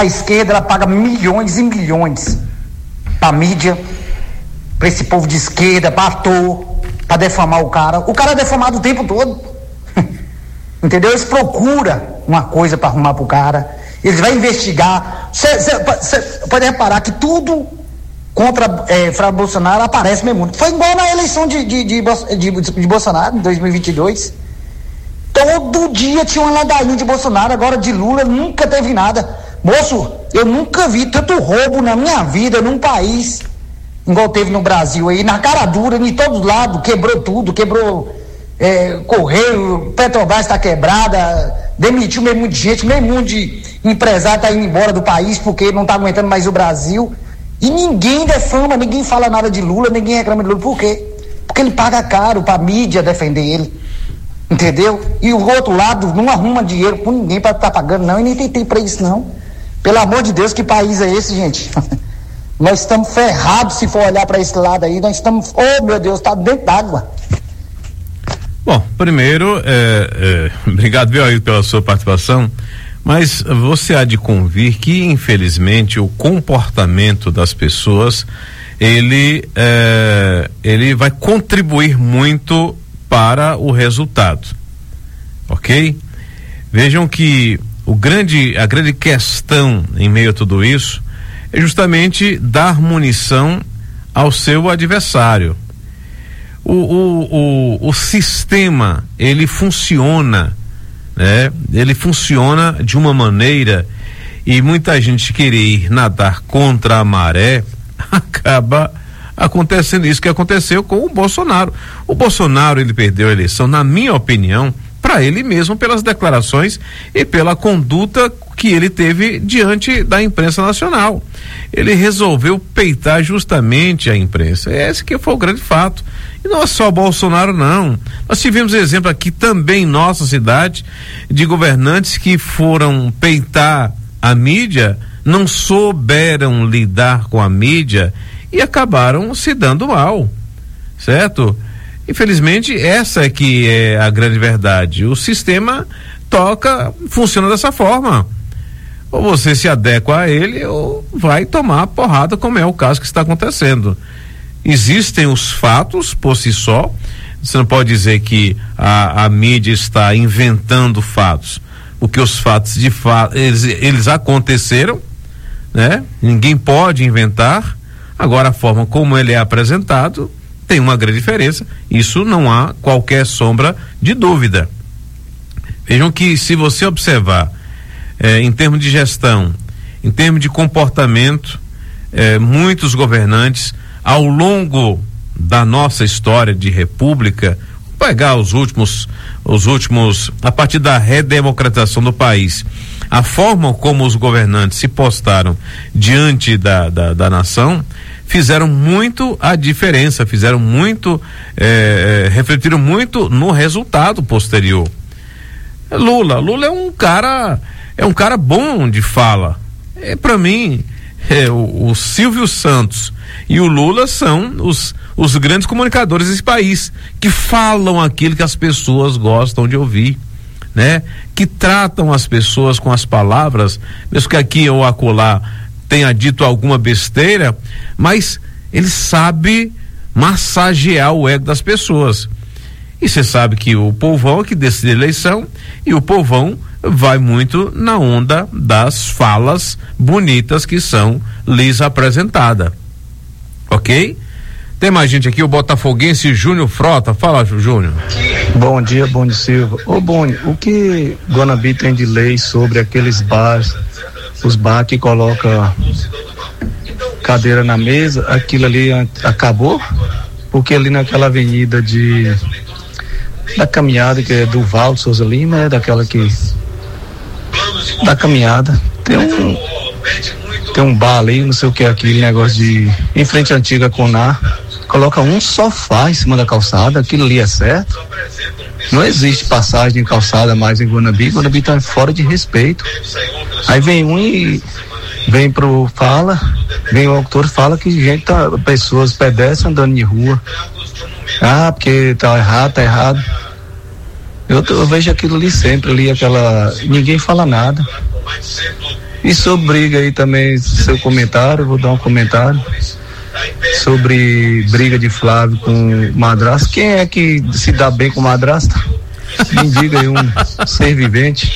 A esquerda, ela paga milhões e milhões pra mídia, pra esse povo de esquerda, pra ator, pra defamar o cara. O cara é defamado o tempo todo. Entendeu? Eles procuram uma coisa pra arrumar pro cara. Eles vão investigar. Você pode reparar que tudo contra Flávio Bolsonaro aparece mesmo. Foi igual na eleição de Bolsonaro, em 2022. Todo dia tinha uma ladainha de Bolsonaro, agora de Lula nunca teve nada. Moço, eu nunca vi tanto roubo na minha vida num país igual teve no Brasil aí, na cara dura, em todos lados, quebrou tudo, quebrou Correio, Petrobras está quebrada, demitiu meio muita gente, meio mundo de empresário está indo embora do país porque não está aguentando mais o Brasil, e ninguém defama, ninguém fala nada de Lula, ninguém reclama de Lula. Por quê? Porque ele paga caro pra mídia defender ele, entendeu? E o outro lado não arruma dinheiro com ninguém para estar pagando não, e nem tem tempo para isso não. Pelo amor de Deus, que país é esse, gente? Nós estamos ferrados se for olhar para esse lado aí, nós estamos, oh meu Deus, tá dentro d'água. Bom, primeiro, obrigado, viu, aí, pela sua participação, mas você há de convir que, infelizmente, o comportamento das pessoas, ele vai contribuir muito para o resultado, ok? Vejam que a grande questão em meio a tudo isso é justamente dar munição ao seu adversário. O sistema, ele funciona, né? Ele funciona de uma maneira, e muita gente querer nadar contra a maré, acaba acontecendo isso que aconteceu com o Bolsonaro. O Bolsonaro, ele perdeu a eleição, na minha opinião, para ele mesmo, pelas declarações e pela conduta que ele teve diante da imprensa nacional. Ele resolveu peitar justamente a imprensa. Esse que foi o grande fato. E não é só Bolsonaro, não. Nós tivemos exemplo aqui também em nossa cidade de governantes que foram peitar a mídia, não souberam lidar com a mídia e acabaram se dando mal, certo? Infelizmente, essa é que é a grande verdade. O sistema funciona dessa forma. Ou você se adequa a ele ou vai tomar porrada, como é o caso que está acontecendo. Existem os fatos por si só. Você não pode dizer que a mídia está inventando fatos, porque os fatos de fato eles aconteceram, né? Ninguém pode inventar. Agora, a forma como ele é apresentado tem uma grande diferença, isso não há qualquer sombra de dúvida. Vejam que, se você observar em termos de gestão, em termos de comportamento, muitos governantes ao longo da nossa história de república, vou pegar os últimos, a partir da redemocratização do país, a forma como os governantes se postaram diante da nação, fizeram muito a diferença, refletiram muito no resultado posterior. Lula é um cara bom de fala. Para mim, o Silvio Santos e o Lula são os grandes comunicadores desse país, que falam aquilo que as pessoas gostam de ouvir, né? Que tratam as pessoas com as palavras, mesmo que aqui ou acolá tenha dito alguma besteira, mas ele sabe massagear o ego das pessoas. E você sabe que o povão é que decide a eleição, e o povão vai muito na onda das falas bonitas que são lhes apresentadas. Ok? Tem mais gente aqui, o botafoguense Júnior Frota. Fala, Júnior. Bom dia, Boni Silva. Ô Boni, o que Guanambi tem de lei sobre aqueles bares, os bar que coloca cadeira na mesa, aquilo ali acabou? Porque ali naquela avenida da caminhada, que é do Valdo Souza Lima, daquela que da caminhada, tem um bar ali, não sei o que é aquele negócio em frente à antiga Conar, coloca um sofá em cima da calçada, aquilo ali é certo? Não existe passagem de calçada mais em Guanambi tá fora de respeito. Aí vem vem o autor fala que pessoas pedestres andando de rua. Porque tá errado. Eu vejo aquilo ali sempre, ninguém fala nada. E sobre briga aí também, seu comentário, vou dar um comentário sobre briga de Flávio com madrasta. Quem é que se dá bem com madrasta? Me diga aí, um ser vivente.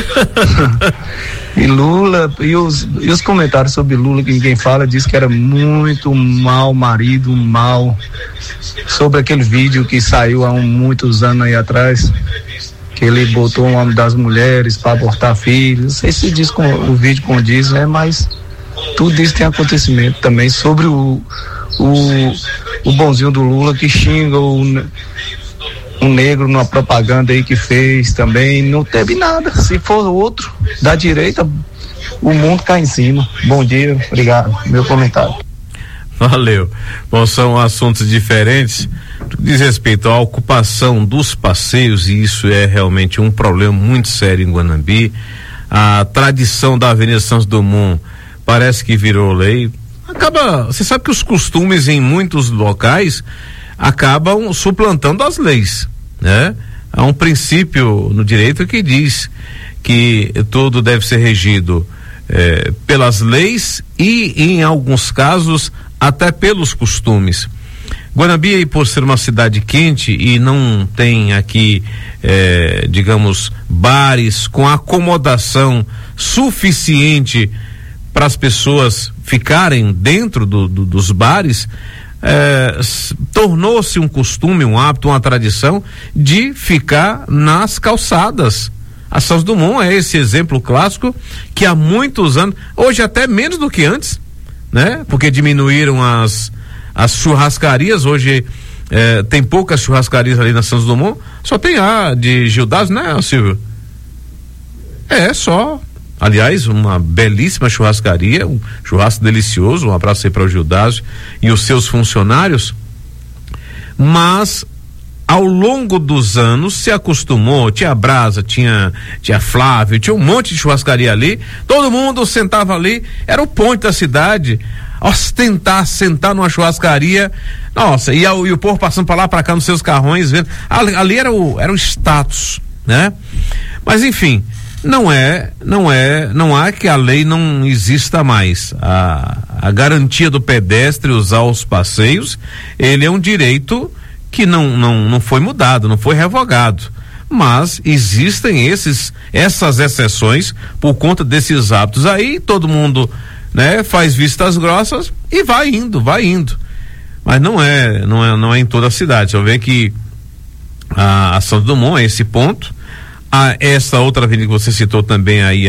E Lula, e os comentários sobre Lula, que ninguém fala, diz que era muito mau marido, mau. Sobre aquele vídeo que saiu há muitos anos aí atrás, que ele botou uma das mulheres para abortar filhos. Não sei se diz o vídeo condiz, né? Mas tudo isso tem acontecimento também sobre o bonzinho do Lula que xinga um negro numa propaganda aí que fez também. Não teve nada. Se for outro da direita, o mundo cai em cima. Bom dia, obrigado. Meu comentário. Valeu. Bom, são assuntos diferentes. Diz respeito à ocupação dos passeios, e isso é realmente um problema muito sério em Guanambi. A tradição da Avenida Santos Dumont parece que virou lei. Você sabe que os costumes em muitos locais acabam suplantando as leis, né? Há um princípio no direito que diz que tudo deve ser regido pelas leis e, em alguns casos, até pelos costumes. Guanambi, por ser uma cidade quente e não tem aqui, digamos, bares com acomodação suficiente para as pessoas ficarem dentro dos bares, tornou-se um costume, um hábito, uma tradição de ficar nas calçadas. A Santos Dumont é esse exemplo clássico que há muitos anos, hoje até menos do que antes, né? Porque diminuíram as churrascarias. Hoje tem poucas churrascarias ali na Santos Dumont, só tem a de Gildásio, né, Silvio? Só. Aliás, uma belíssima churrascaria, um churrasco delicioso. Um abraço aí para o Gildásio e os seus funcionários. Mas ao longo dos anos se acostumou, tinha Brasa, tinha Flávio, tinha um monte de churrascaria ali, todo mundo sentava ali, era o ponto da cidade. Sentar numa churrascaria, nossa, e o povo passando para lá, para cá nos seus carrões, vendo, ali era o status, né? Mas enfim, não há que a lei não exista mais. A garantia do pedestre usar os passeios, ele é um direito que não foi mudado, não foi revogado, mas existem essas exceções por conta desses hábitos aí. Todo mundo, né, faz vistas grossas e vai indo, mas não é em toda a cidade. Você vê que a Santos Dumont é esse ponto. Essa outra avenida que você citou também aí,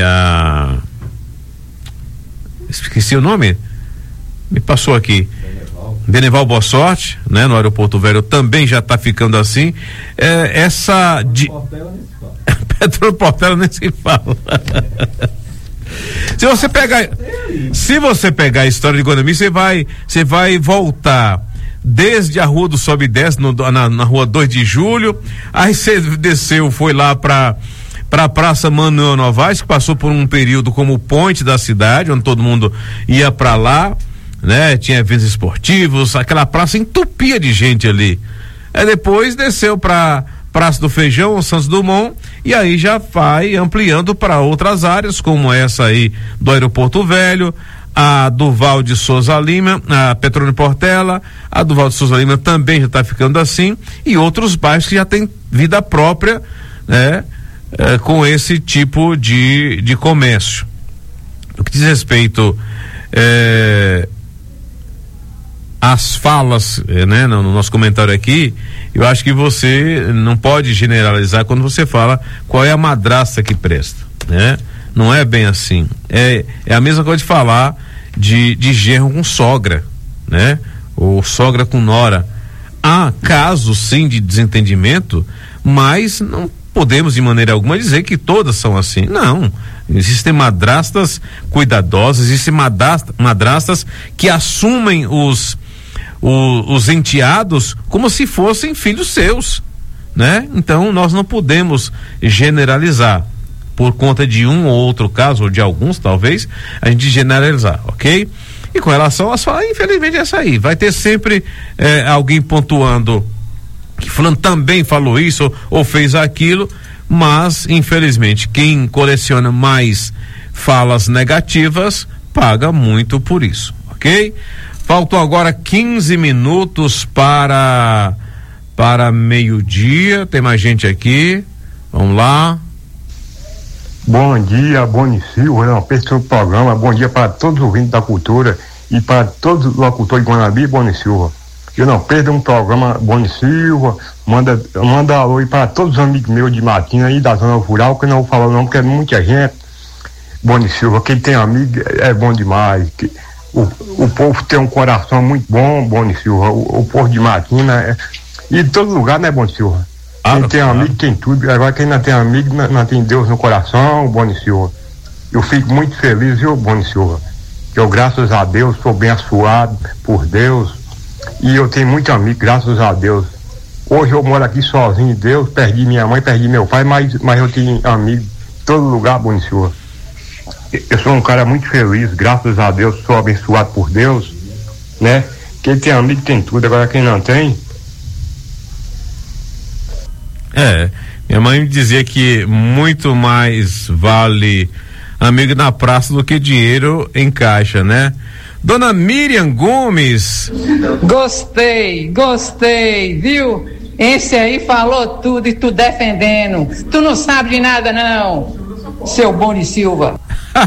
esqueci o nome, me passou aqui, Beneval Boa Sorte, né, no Aeroporto Velho, também já está ficando assim. Essa de Petro Portela nem se fala. Se você pegar a história de Guanambi, você vai voltar desde a Rua do Sobe e Desce, na Rua 2 de Julho, aí você desceu, foi lá para a Praça Manuel Novaes, que passou por um período como o ponte da cidade, onde todo mundo ia para lá, né? Tinha eventos esportivos, aquela praça entupia de gente ali. Aí depois desceu para Praça do Feijão, Santos Dumont, e aí já vai ampliando para outras áreas, como essa aí do Aeroporto Velho, a Duval de Souza Lima, a Petrônio Portela, a Duval de Souza Lima também já está ficando assim, e outros bairros que já tem vida própria, né? Com esse tipo de comércio. No que diz respeito às falas, né, no nosso comentário aqui, eu acho que você não pode generalizar quando você fala qual é a madrasta que presta, né? Não é bem assim. É a mesma coisa de falar de genro com sogra, né? Ou sogra com nora. Há casos sim de desentendimento, mas não podemos de maneira alguma dizer que todas são assim. Não. Existem madrastas cuidadosas, existem madrastas que assumem os enteados como se fossem filhos seus, né? Então nós não podemos generalizar por conta de um ou outro caso, ou de alguns talvez, a gente generalizar, ok? E com relação às falas, infelizmente é essa aí, vai ter sempre alguém pontuando que fulano também falou isso ou fez aquilo, mas infelizmente quem coleciona mais falas negativas, paga muito por isso, ok? Faltam agora 15 minutos para meio-dia. Tem mais gente aqui. Vamos lá. Bom dia, Boni Silva, não perca o programa. Bom dia para todos os ouvintes da cultura e para todos os locutores de Guanabi, Boni Silva. Eu não perda um programa, Boni Silva. Manda alô para todos os amigos meus de Matina e da zona rural, que eu não vou falar o nome, porque é muita gente. Boni Silva, quem tem amigo é bom demais. O povo tem um coração muito bom, Boni Silva. O povo de Matina e de todo lugar, né, Boni Silva? Quem tem amigo tem tudo. Agora quem não tem amigo não tem Deus no coração, Boni Silva. Eu fico muito feliz, viu, Boni Silva? Que eu, graças a Deus, sou bem abençoado por Deus. E eu tenho muito amigo, graças a Deus. Hoje eu moro aqui sozinho, Deus, perdi minha mãe, perdi meu pai, mas eu tenho amigo em todo lugar, Boni Silva. Eu sou um cara muito feliz, graças a Deus, sou abençoado por Deus, né? Quem tem amigo tem tudo, agora quem não tem... Minha mãe me dizia que muito mais vale amigo na praça do que dinheiro em caixa, né? Dona Miriam Gomes. Gostei, viu? Esse aí falou tudo e tu defendendo. Tu não sabe de nada, não, seu Boni Silva.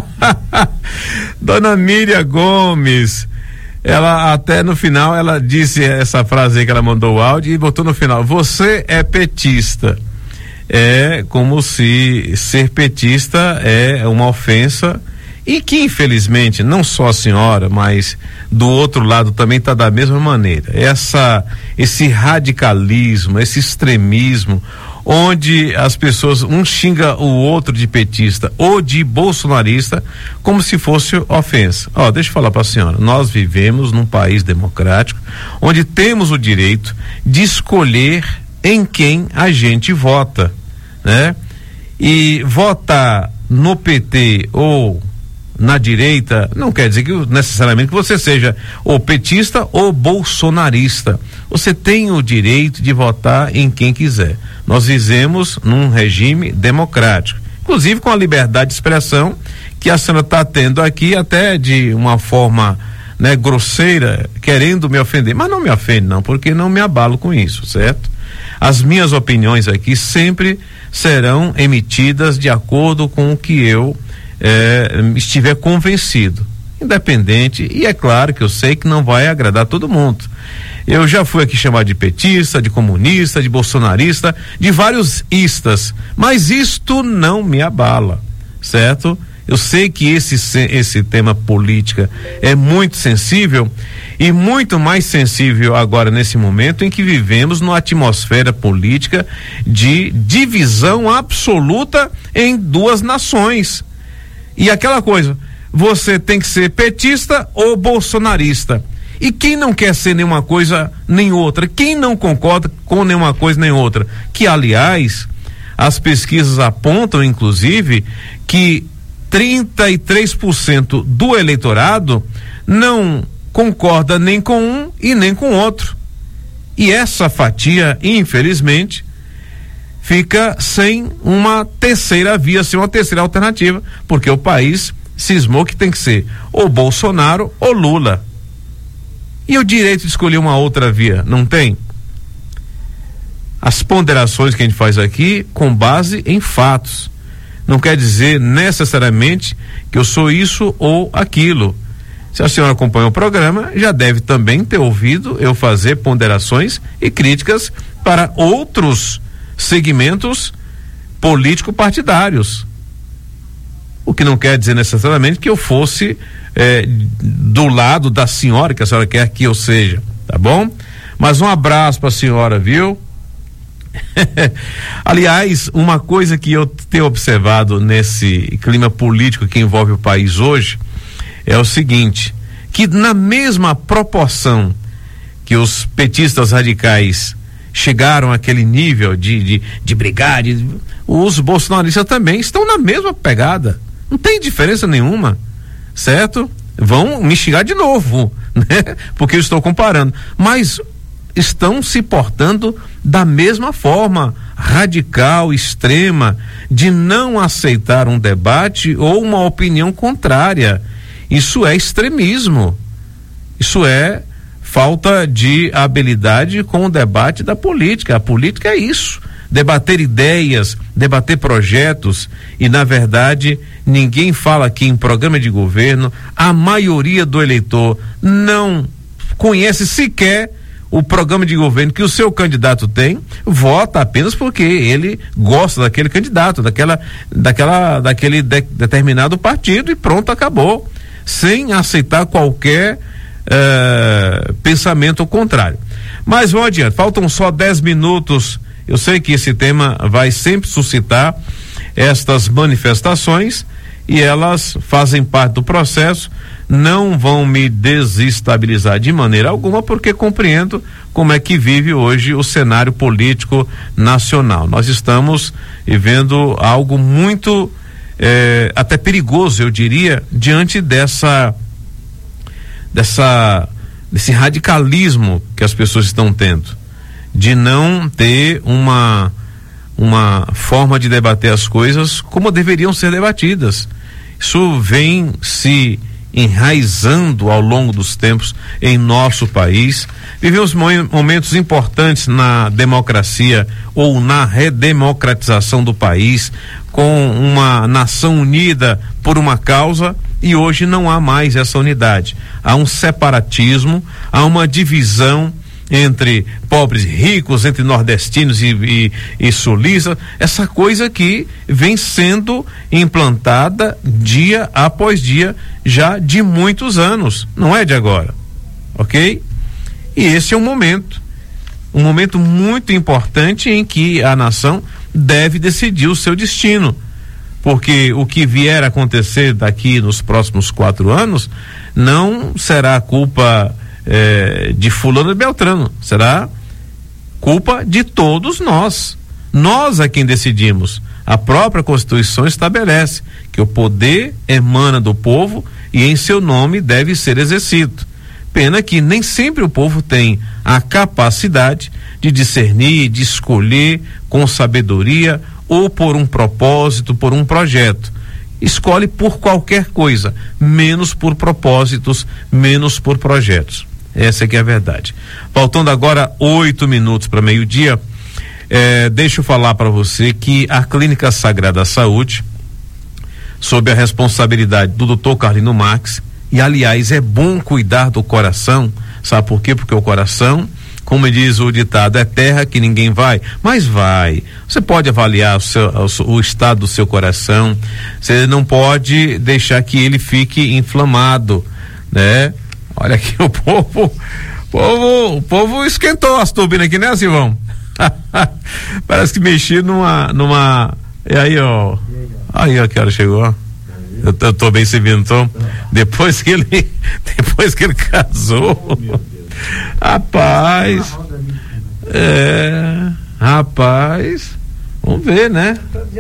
Dona Miriam Gomes, ela até no final, ela disse essa frase aí que ela mandou o áudio e botou no final: você é petista. É como se ser petista é uma ofensa, e que infelizmente não só a senhora, mas do outro lado também está da mesma maneira. Esse radicalismo, esse extremismo, onde as pessoas, um xinga o outro de petista ou de bolsonarista como se fosse ofensa. Deixa eu falar para a senhora, nós vivemos num país democrático onde temos o direito de escolher em quem a gente vota, né? E votar no PT ou na direita não quer dizer que necessariamente que você seja ou petista ou bolsonarista. Você tem o direito de votar em quem quiser. Nós vivemos num regime democrático, inclusive com a liberdade de expressão que a senhora está tendo aqui, até de uma forma, né, grosseira, querendo me ofender, mas não me ofende não, porque não me abalo com isso, certo? As minhas opiniões aqui sempre serão emitidas de acordo com o que eu estiver convencido, independente, e é claro que eu sei que não vai agradar todo mundo. Eu já fui aqui chamado de petista, de comunista, de bolsonarista, de vários istas, mas isto não me abala, certo? Eu sei que esse tema política é muito sensível, e muito mais sensível agora nesse momento em que vivemos numa atmosfera política de divisão absoluta em duas nações. E aquela coisa, você tem que ser petista ou bolsonarista. E quem não quer ser nenhuma coisa nem outra, quem não concorda com nenhuma coisa nem outra, que aliás, as pesquisas apontam inclusive que 33% do eleitorado não concorda nem com um e nem com outro. E essa fatia, infelizmente, fica sem uma terceira via, sem uma terceira alternativa, porque o país cismou que tem que ser ou Bolsonaro ou Lula. E o direito de escolher uma outra via, não tem? As ponderações que a gente faz aqui com base em fatos. Não quer dizer necessariamente que eu sou isso ou aquilo. Se a senhora acompanha o programa, já deve também ter ouvido eu fazer ponderações e críticas para outros segmentos político-partidários. O que não quer dizer necessariamente que eu fosse do lado da senhora, que a senhora quer que eu seja, tá bom? Mas um abraço para a senhora, viu? Aliás, uma coisa que eu tenho observado nesse clima político que envolve o país hoje é o seguinte, que na mesma proporção que os petistas radicais chegaram àquele nível de brigar, os bolsonaristas também estão na mesma pegada, não tem diferença nenhuma, certo? Vão me xingar de novo, né? Porque eu estou comparando, mas estão se portando da mesma forma, radical, extrema, de não aceitar um debate ou uma opinião contrária. Isso é extremismo. Isso é falta de habilidade com o debate da política. A política é isso. Debater ideias, debater projetos, e na verdade ninguém fala aqui em programa de governo, a maioria do eleitor não conhece sequer o programa de governo que o seu candidato tem, vota apenas porque ele gosta daquele candidato, daquele determinado partido, e pronto, acabou, sem aceitar qualquer pensamento contrário. Mas vamos adiante, faltam só 10 minutos. Eu sei que esse tema vai sempre suscitar estas manifestações e elas fazem parte do processo, não vão me desestabilizar de maneira alguma, porque compreendo como é que vive hoje o cenário político nacional. Nós estamos vivendo algo muito até perigoso, eu diria, diante desse radicalismo que as pessoas estão tendo, de não ter uma forma de debater as coisas como deveriam ser debatidas. Isso vem se enraizando ao longo dos tempos em nosso país. Vivemos momentos importantes na democracia ou na redemocratização do país, com uma nação unida por uma causa, e hoje não há mais essa unidade. Há um separatismo, há uma divisão entre pobres e ricos, entre nordestinos e sulistas, essa coisa que vem sendo implantada dia após dia, já de muitos anos, não é de agora, ok? E esse é um momento muito importante em que a nação deve decidir o seu destino, porque o que vier a acontecer daqui nos próximos 4 anos não será culpa de fulano e beltrano, será culpa de todos nós. Nós é quem decidimos. A própria Constituição estabelece que o poder emana do povo e em seu nome deve ser exercido. Pena que nem sempre o povo tem a capacidade de discernir, de escolher com sabedoria ou por um propósito, por um projeto. Escolhe por qualquer coisa, menos por propósitos, menos por projetos. Essa é que é a verdade. Faltando agora 8 minutos para meio-dia, deixa eu falar para você que a Clínica Sagrada Saúde, sob a responsabilidade do Dr. Carlino Marques, e aliás é bom cuidar do coração, sabe por quê? Porque o coração, como diz o ditado, é terra que ninguém vai, mas vai. Você pode avaliar o estado do seu coração, você não pode deixar que ele fique inflamado, né? Olha aqui, o povo esquentou as turbinas aqui, né, Silvão? Parece que mexi numa. E aí, ó. Aí, ó, que hora chegou. Eu tô bem servindo, tô. Depois que ele casou. Rapaz. Rapaz. Vamos ver, né?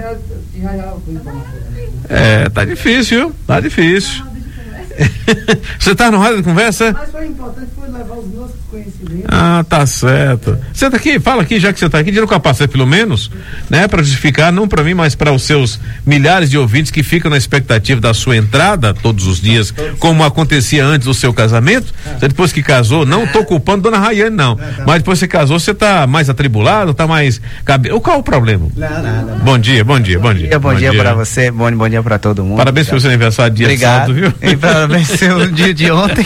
Tá difícil, tá difícil. Você tá no rádio de conversa? Mas foi importante, foi levar os nossos conhecimentos. Ah, tá certo. Senta aqui, fala aqui, já que você tá aqui, tira o capacete pelo menos, né? Pra justificar, não pra mim, mas para os seus milhares de ouvintes que ficam na expectativa da sua entrada todos os dias, como acontecia antes do seu casamento. Você depois que casou, não tô culpando dona Rayane, não. Mas depois que você casou, você tá mais atribulado, tá mais... Qual o problema? Não. Bom dia. Bom dia pra você, bom dia pra todo mundo. Parabéns pelo seu aniversário, dia de sábado, viu? E parabéns pelo dia de ontem.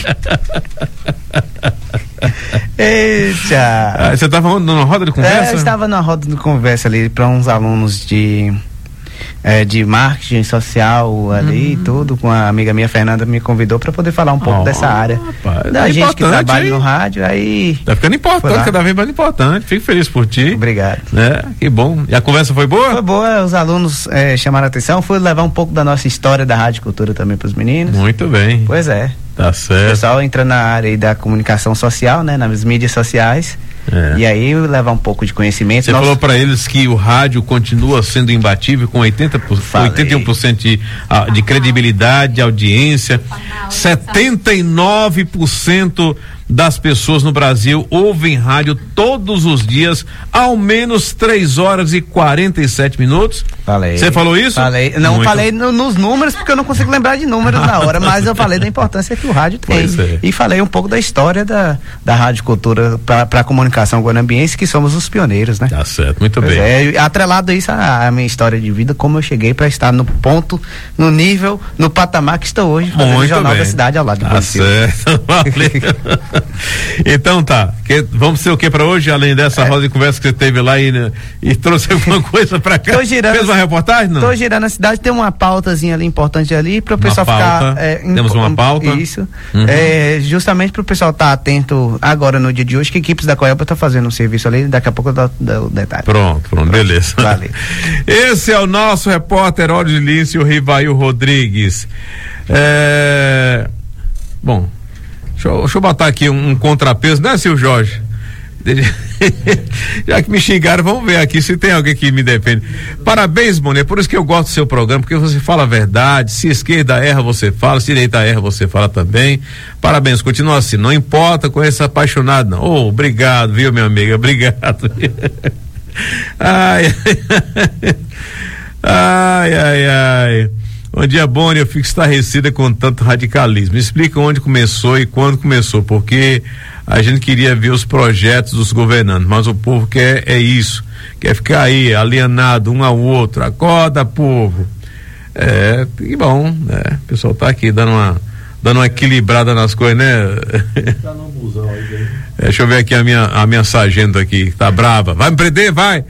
Eita! Você estava numa roda de conversa? Eu estava numa roda de conversa ali para uns alunos de marketing social ali e tudo, com a amiga minha Fernanda me convidou para poder falar um pouco dessa área. Rapaz, da gente que trabalha no rádio, aí tá ficando importante, cada vez mais importante. Fico feliz por ti. Obrigado. Que bom. E a conversa foi boa? Foi boa, os alunos chamaram a atenção, fui levar um pouco da nossa história da Rádio Cultura também para os meninos. Muito bem. Pois é. Tá certo. O pessoal entra na área aí da comunicação social, né, nas mídias sociais. E aí levar um pouco de conhecimento. Você falou para eles que o rádio continua sendo imbatível com 81% de credibilidade, de audiência, 79% das pessoas no Brasil ouvem rádio todos os dias, ao menos 3 horas e 47 minutos. Falei. Você falou isso? Falei. Não Muito. falei nos números, porque eu não consigo lembrar de números na hora, mas eu falei da importância que o rádio tem. Pois é. E falei um pouco da história da Rádio Cultura para a comunicação guanambiense, que somos os pioneiros, né? Tá certo, muito Pois bem. é, atrelado a isso, a minha história de vida, como eu cheguei para estar no ponto, no nível, no patamar que estou hoje, fazendo o Jornal da Cidade ao lado do Brasil. Certo, valeu. Então tá, vamos ser o que para hoje, além dessa roda de conversa que você teve lá e trouxe alguma coisa para cá? Fez uma reportagem? Não? Tô girando a cidade, tem uma pautazinha ali importante ali para o pessoal ficar. Temos uma pauta? Isso. Justamente para o pessoal estar atento agora no dia de hoje, que equipes da Coelba tá fazendo um serviço ali, daqui a pouco eu dou o detalhe. Pronto, beleza. Valeu. Esse é o nosso repórter Ódio Lício Rivail Rodrigues. Bom, deixa eu botar aqui um contrapeso, né, Silvio Jorge? Já que me xingaram, vamos ver aqui se tem alguém que me defende. Parabéns, Boné, por isso que eu gosto do seu programa, porque você fala a verdade. Se esquerda erra, você fala, se direita erra, você fala também. Parabéns, continua assim, não importa com esse apaixonado, não. Obrigado, viu, minha amiga? Obrigado. Ai. Bom dia, Boni, eu fico estarrecida com tanto radicalismo. Me explica onde começou e quando começou, porque a gente queria ver os projetos dos governantes, mas o povo quer isso, quer ficar aí alienado um ao outro. Acorda, povo. Que bom, né? O pessoal tá aqui dando uma equilibrada nas coisas, né? Tá no busão aí, deixa eu ver aqui a minha sargento aqui, tá brava. Vai me prender? Vai!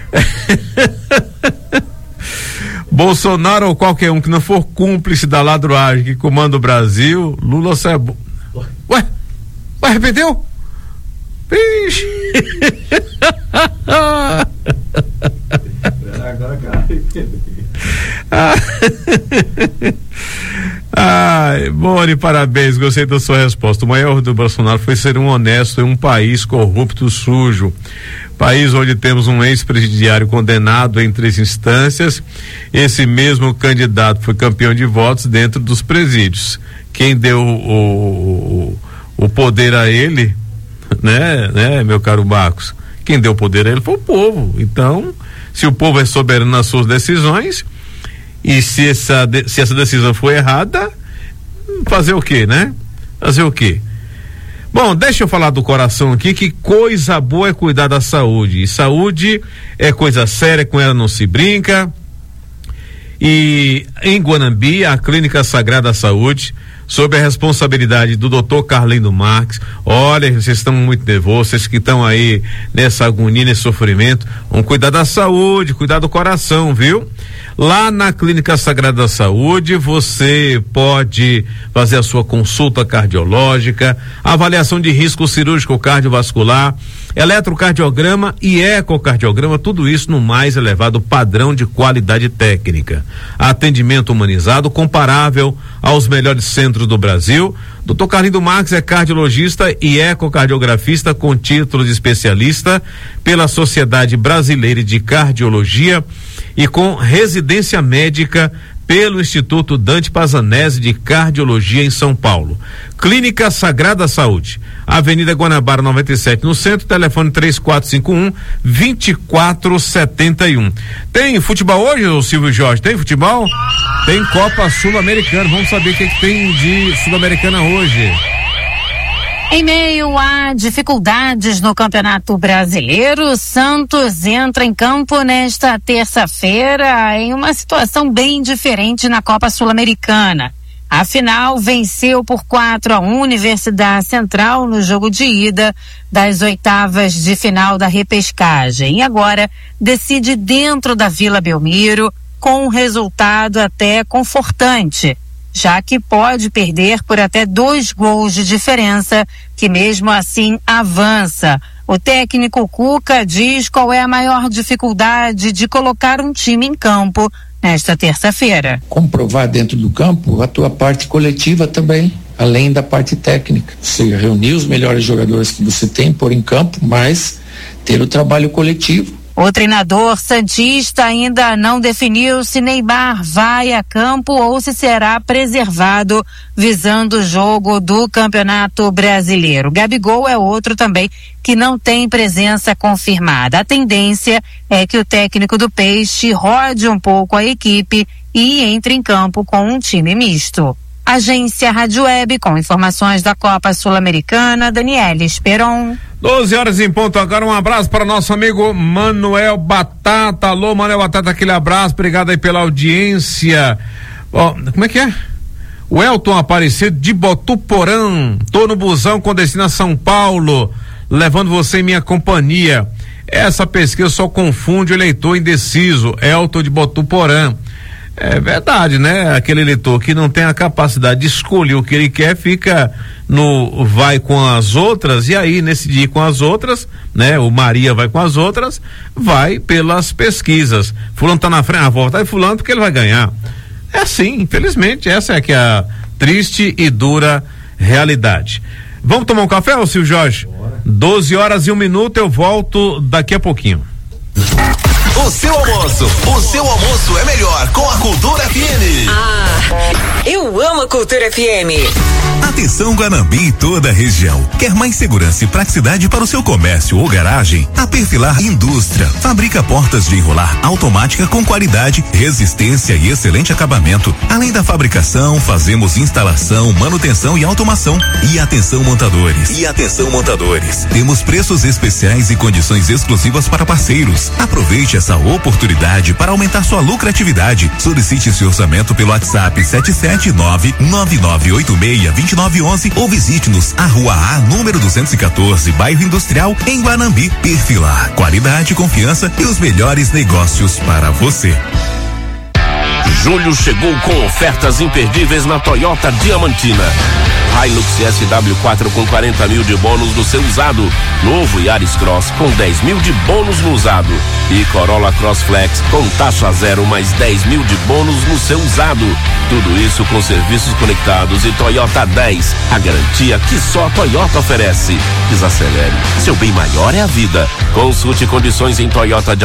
Bolsonaro ou qualquer um que não for cúmplice da ladruagem que comanda o Brasil, Lula sai. Ué, arrependeu? Ixi. Agora que arrependeu. Boni, parabéns, gostei da sua resposta. O maior do Bolsonaro foi ser um honesto em um país corrupto, sujo. País onde temos um ex-presidiário condenado em 3 instâncias. Esse mesmo candidato foi campeão de votos dentro dos presídios. Quem deu o poder a ele, né, meu caro Marcos? Quem deu o poder a ele foi o povo. Então, se o povo é soberano nas suas decisões, e se essa decisão foi errada, fazer o quê, né? Fazer o quê? Bom, deixa eu falar do coração aqui, que coisa boa é cuidar da saúde. E saúde é coisa séria, com ela não se brinca. E em Guanambi, a Clínica Sagrada Saúde, sob a responsabilidade do Dr. Carlino Marques. Olha, vocês estão muito nervosos, vocês que estão aí nessa agonia, nesse sofrimento, vão cuidar da saúde, cuidar do coração, viu? Lá na Clínica Sagrada Saúde, você pode fazer a sua consulta cardiológica, avaliação de risco cirúrgico cardiovascular, eletrocardiograma e ecocardiograma, tudo isso no mais elevado padrão de qualidade técnica. Atendimento humanizado comparável aos melhores centros do Brasil. Dr. Carlino Marques é cardiologista e ecocardiografista com título de especialista pela Sociedade Brasileira de Cardiologia e com residência médica pelo Instituto Dante Pazanese de Cardiologia em São Paulo. Clínica Sagrada Saúde, Avenida Guanabara 97 no centro, telefone 3451-2471. Tem futebol hoje, ô Silvio Jorge? Tem futebol? Tem Copa Sul-Americana, vamos saber o que tem de Sul-Americana hoje. Em meio a dificuldades no Campeonato Brasileiro, Santos entra em campo nesta terça-feira em uma situação bem diferente na Copa Sul-Americana. Afinal, venceu por 4-1 Universidade Central no jogo de ida das oitavas de final da repescagem. E agora decide dentro da Vila Belmiro com um resultado até confortante, já que pode perder por até 2 gols de diferença, que mesmo assim avança. O técnico Cuca diz qual é a maior dificuldade de colocar um time em campo nesta terça-feira. Comprovar dentro do campo a tua parte coletiva também, além da parte técnica. Você reunir os melhores jogadores que você tem, pôr em campo, mas ter o trabalho coletivo O treinador santista ainda não definiu se Neymar vai a campo ou se será preservado visando o jogo do Campeonato Brasileiro. Gabigol é outro também que não tem presença confirmada. A tendência é que o técnico do Peixe rode um pouco a equipe e entre em campo com um time misto. Agência Rádio Web, com informações da Copa Sul-Americana, Daniela Esperon. 12 horas em ponto. Agora um abraço para o nosso amigo Manuel Batata. Alô, Manuel Batata, aquele abraço, obrigado aí pela audiência. Como é que é? O Elton Aparecido de Botuporã. Tô no busão com destino a São Paulo, levando você em minha companhia. Essa pesquisa só confunde o eleitor indeciso. Elton de Botuporã. É verdade, né? Aquele eleitor que não tem a capacidade de escolher o que ele quer, fica no vai com as outras, e aí nesse dia com as outras, né? O Maria vai com as outras, vai pelas pesquisas. Fulano tá na frente, vou votar em fulano porque ele vai ganhar. É assim, infelizmente, essa é que é a triste e dura realidade. Vamos tomar um café, ô Silvio Jorge? 12 horas e 1 minuto, eu volto daqui a pouquinho. O seu almoço é melhor com a Cultura FM. Eu amo a Cultura FM. Atenção Guanambi e toda a região. Quer mais segurança e praticidade para o seu comércio ou garagem? A Perfilar Indústria fabrica portas de enrolar automática com qualidade, resistência e excelente acabamento. Além da fabricação, fazemos instalação, manutenção e automação. E atenção montadores. Temos preços especiais e condições exclusivas para parceiros. Aproveite essa oportunidade para aumentar sua lucratividade. Solicite seu orçamento pelo WhatsApp 779-9986-2911 ou visite-nos à Rua A, número 214, bairro Industrial, em Guanambi. Perfilar, qualidade, confiança e os melhores negócios para você. Julho chegou com ofertas imperdíveis na Toyota Diamantina. Hilux SW4 com 40 mil de bônus no seu usado. Novo Yaris Cross com 10 mil de bônus no usado. E Corolla Cross Flex com taxa zero mais 10 mil de bônus no seu usado. Tudo isso com serviços conectados e Toyota 10. A garantia que só a Toyota oferece. Desacelere. Seu bem maior é a vida. Consulte condições em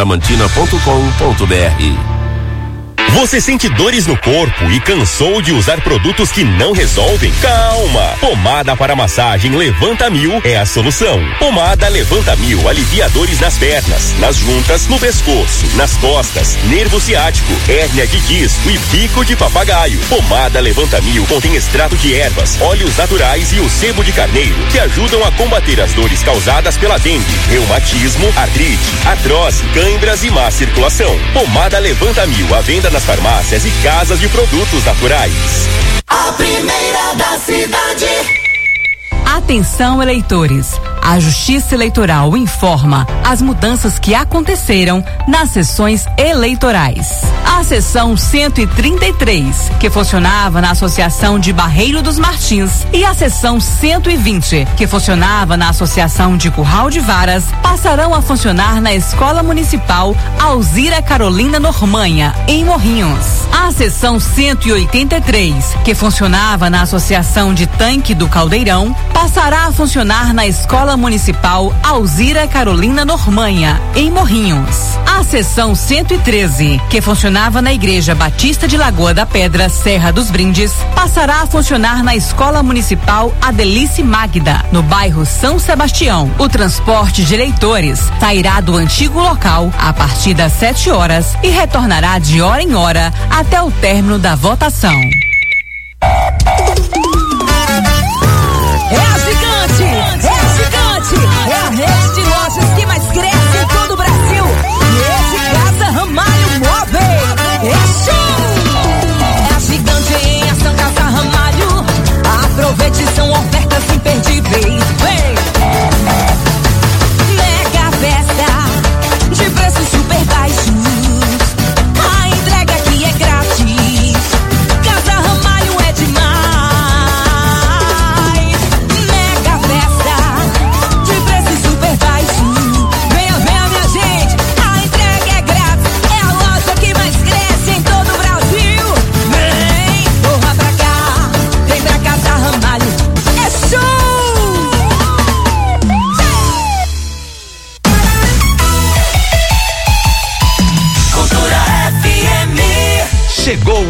toyotadiamantina.com.br. Você sente dores no corpo e cansou de usar produtos que não resolvem? Calma! Pomada para massagem Levanta 1000 é a solução. Pomada Levanta 1000 alivia dores nas pernas, nas juntas, no pescoço, nas costas, nervo ciático, hérnia de disco e bico de papagaio. Pomada Levanta 1000 contém extrato de ervas, óleos naturais e o sebo de carneiro, que ajudam a combater as dores causadas pela dengue, reumatismo, artrite, artrose, cãibras e má circulação. Pomada Levanta 1000, à venda nas farmácias e casas de produtos naturais. A primeira da cidade. Atenção, eleitores. A Justiça Eleitoral informa as mudanças que aconteceram nas sessões eleitorais. A sessão 133, que funcionava na Associação de Barreiro dos Martins, e a sessão 120, que funcionava na Associação de Curral de Varas, passarão a funcionar na Escola Municipal Alzira Carolina Normanha, em Morrinhos. A sessão 183, que funcionava na Associação de Tanque do Caldeirão, passará a funcionar na Escola Municipal Alzira Carolina Normanha, em Morrinhos. A seção 113, que funcionava na Igreja Batista de Lagoa da Pedra, Serra dos Brindes, passará a funcionar na Escola Municipal Adelice Magda, no bairro São Sebastião. O transporte de eleitores sairá do antigo local a partir das 7 horas e retornará de hora em hora até o término da votação. É a rede de lojas que mais cresce em todo o Brasil. E esse Casa Ramalho Móveis é show! É a gigante em ação Casa Ramalho. Aproveite, são ofertas imperdíveis. Vem! Mega festa de preços super baixos. A entrega aqui é grátis. Casa Ramalho é demais.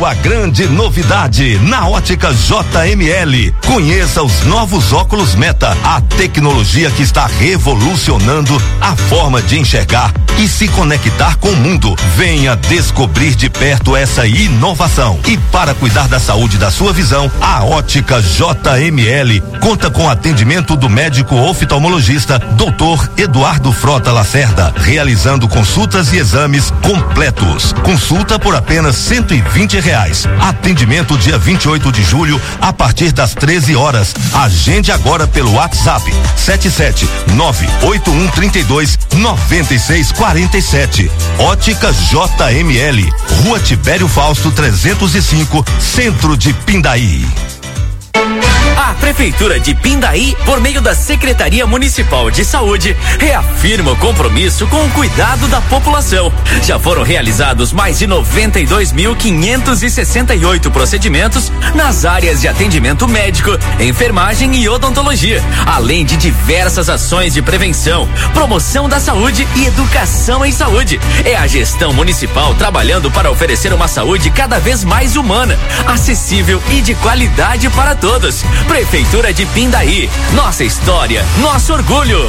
a grande novidade na Ótica JML. Conheça os novos óculos Meta, a tecnologia que está revolucionando a forma de enxergar e se conectar com o mundo. Venha descobrir de perto essa inovação. E para cuidar da saúde da sua visão, a Ótica JML conta com atendimento do médico oftalmologista Dr. Eduardo Frota Lacerda, realizando consultas e exames completos. Consulta por apenas R$120. Atendimento dia 28 de julho a partir das 13 horas. Agende agora pelo WhatsApp 77981329647. Ótica JML, Rua Tibério Fausto 305, Centro de Pindaí. A Prefeitura de Pindaí, por meio da Secretaria Municipal de Saúde, reafirma o compromisso com o cuidado da população. Já foram realizados mais de 92.568 procedimentos nas áreas de atendimento médico, enfermagem e odontologia, além de diversas ações de prevenção, promoção da saúde e educação em saúde. É a gestão municipal trabalhando para oferecer uma saúde cada vez mais humana, acessível e de qualidade para todos. Prefeitura de Pindaí, nossa história, nosso orgulho.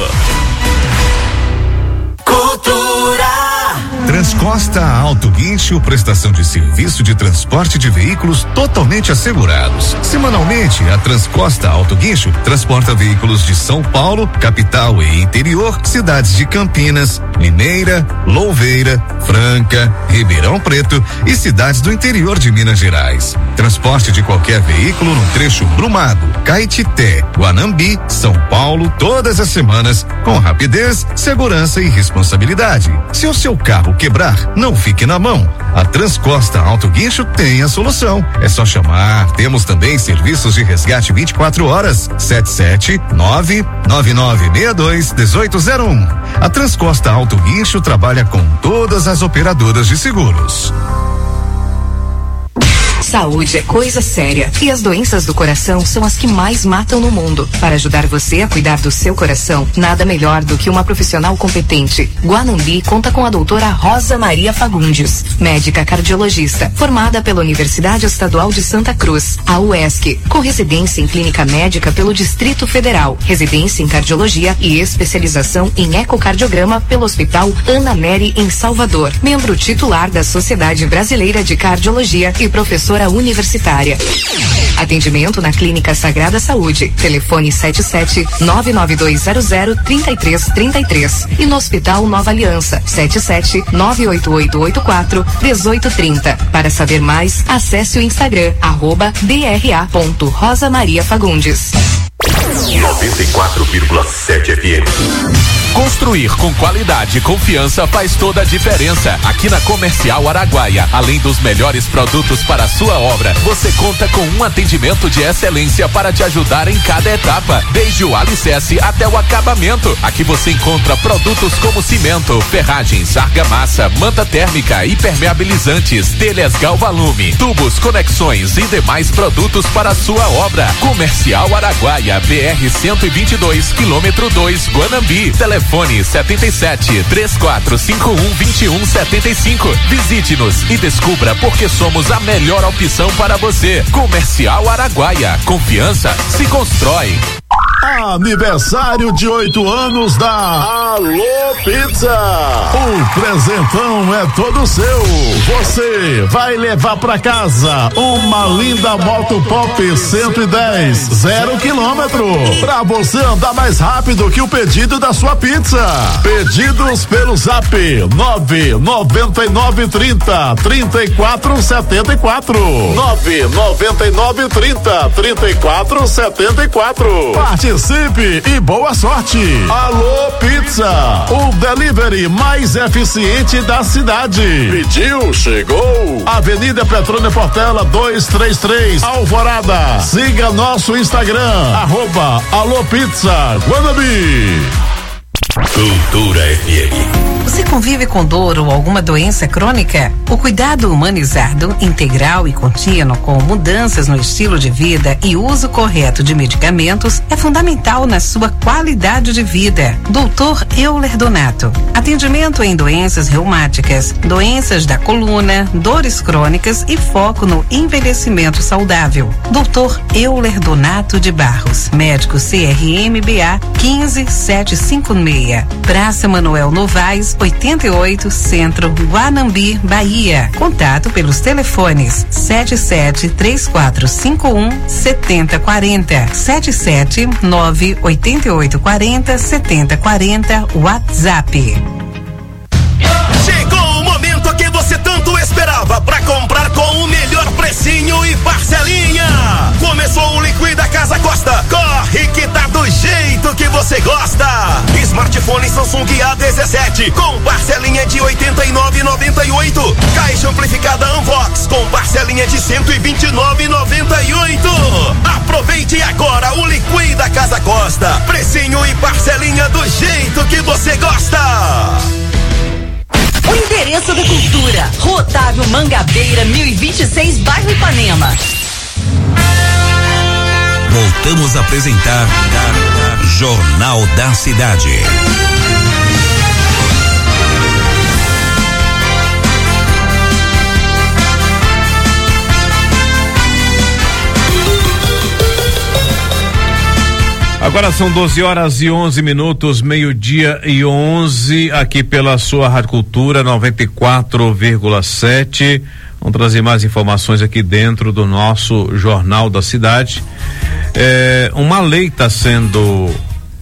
Cultura. Transcosta Auto Guincho, prestação de serviço de transporte de veículos totalmente assegurados. Semanalmente, a Transcosta Auto Guincho transporta veículos de São Paulo, capital e interior, cidades de Campinas, Mineira, Louveira, Franca, Ribeirão Preto e cidades do interior de Minas Gerais. Transporte de qualquer veículo no trecho Brumado, Caetité, Guanambi, São Paulo, todas as semanas, com rapidez, segurança e responsabilidade. Se o seu carro quebrar, não fique na mão. A Transcosta Auto Guincho tem a solução. É só chamar. Temos também serviços de resgate 24 horas. 77999621801. A Transcosta Auto Guincho trabalha com todas as operadoras de seguros. Saúde é coisa séria e as doenças do coração são as que mais matam no mundo. Para ajudar você a cuidar do seu coração, nada melhor do que uma profissional competente. Guanambi conta com a doutora Rosa Maria Fagundes, médica cardiologista, formada pela Universidade Estadual de Santa Cruz, a UESC, com residência em clínica médica pelo Distrito Federal, residência em cardiologia e especialização em ecocardiograma pelo Hospital Ana Nery em Salvador, membro titular da Sociedade Brasileira de Cardiologia e professora universitária. Atendimento na Clínica Sagrada Saúde. Telefone 77-99200-3333 e no Hospital Nova Aliança 77-98884-1830. Para saber mais, acesse o Instagram @dra.rosamariafagundes. 94,7 FM. Construir com qualidade e confiança faz toda a diferença. Aqui na Comercial Araguaia, além dos melhores produtos para a sua obra, você conta com um atendimento de excelência para te ajudar em cada etapa, desde o alicerce até o acabamento. Aqui você encontra produtos como cimento, ferragens, argamassa, manta térmica, impermeabilizantes, telhas Galvalume, tubos, conexões e demais produtos para a sua obra. Comercial Araguaia, BR-122, quilômetro 2, Guanambi. Telefone 77-3451-2175. Visite-nos e descubra por que somos a melhor opção para você. Comercial Araguaia. Confiança se constrói. Aniversário de 8 anos da Alô Pizza. O presentão é todo seu. Você vai levar pra casa uma linda moto Pop 110, 0 quilômetro, pra você andar mais rápido que o pedido da sua pizza. Pedidos pelo Zap 99930-3474. 99930-3474. Participe e boa sorte. Alô Pizza, o delivery mais eficiente da cidade. Pediu, chegou. Avenida Petrônio Portela 233, Alvorada. Siga nosso Instagram, @Alô Pizza Guanambi. Cultura FM. Você convive com dor ou alguma doença crônica? O cuidado humanizado, integral e contínuo com mudanças no estilo de vida e uso correto de medicamentos é fundamental na sua qualidade de vida. Dr. Euler Donato. Atendimento em doenças reumáticas, doenças da coluna, dores crônicas e foco no envelhecimento saudável. Dr. Euler Donato de Barros, médico CRMBA 15756. Praça Manuel Novaes 88, Centro, Guanambi, Bahia. Contato pelos telefones 773451-7040, 7798840-7040, WhatsApp. Chegou o momento que você tanto esperava para comprar com o melhor precinho e parcelinha. Começou o Liquida Casa Costa. Corre que tá do jeito que você gosta. Smartphone Samsung A17 com parcelinha de R$ 89,98. Caixa amplificada Unvox com parcelinha de R$ 129,98. Aproveite agora o Liquida Casa Costa. Precinho e parcelinha do jeito que você gosta. O endereço da cultura, Rua Otávio Mangabeira, 1026, bairro Ipanema. Voltamos a apresentar Jornal da Cidade. Agora são 12h11, meio-dia e 11, aqui pela sua Rádio Cultura 94,7. Vamos trazer mais informações aqui dentro do nosso Jornal da Cidade. Uma lei está sendo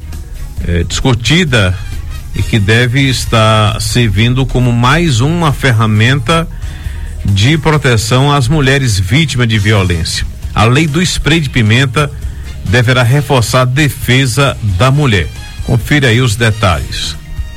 discutida e que deve estar servindo como mais uma ferramenta de proteção às mulheres vítimas de violência. A lei do spray de pimenta deverá reforçar a defesa da mulher. Confira aí os detalhes.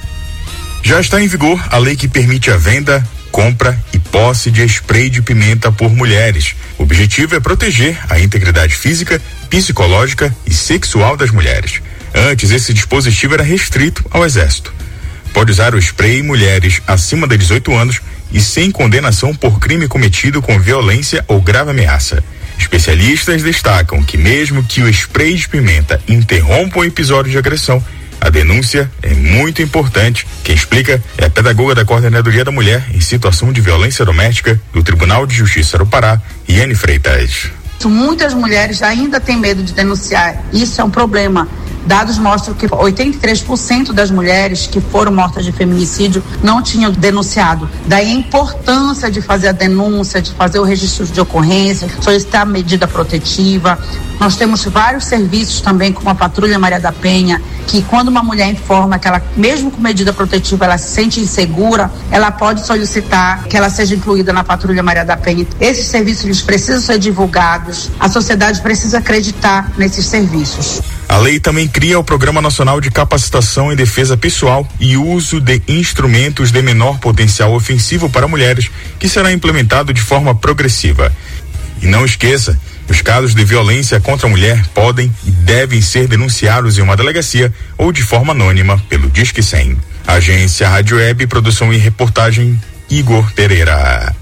Já está em vigor a lei que permite a venda, compra e posse de spray de pimenta por mulheres. O objetivo é proteger a integridade física, psicológica e sexual das mulheres. Antes, esse dispositivo era restrito ao Exército. Pode usar o spray mulheres acima de 18 anos e sem condenação por crime cometido com violência ou grave ameaça. Especialistas destacam que mesmo que o spray de pimenta interrompa o episódio de agressão, a denúncia é muito importante. Quem explica é a pedagoga da Coordenadoria da Mulher em Situação de Violência Doméstica do Tribunal de Justiça do Pará, Iane Freitas. Muitas mulheres ainda têm medo de denunciar. Isso é um problema. Dados mostram que 83% das mulheres que foram mortas de feminicídio não tinham denunciado. Daí a importância de fazer a denúncia, de fazer o registro de ocorrência, solicitar a medida protetiva. Nós temos vários serviços também, como a Patrulha Maria da Penha, que quando uma mulher informa que ela, mesmo com medida protetiva, ela se sente insegura, ela pode solicitar que ela seja incluída na Patrulha Maria da Penha. Esses serviços eles precisam ser divulgados, a sociedade precisa acreditar nesses serviços. A lei também cria o Programa Nacional de Capacitação em Defesa Pessoal e Uso de Instrumentos de Menor Potencial Ofensivo para Mulheres, que será implementado de forma progressiva. E não esqueça, os casos de violência contra a mulher podem e devem ser denunciados em uma delegacia ou de forma anônima pelo Disque 100. Agência Rádio Web, produção e reportagem, Igor Pereira.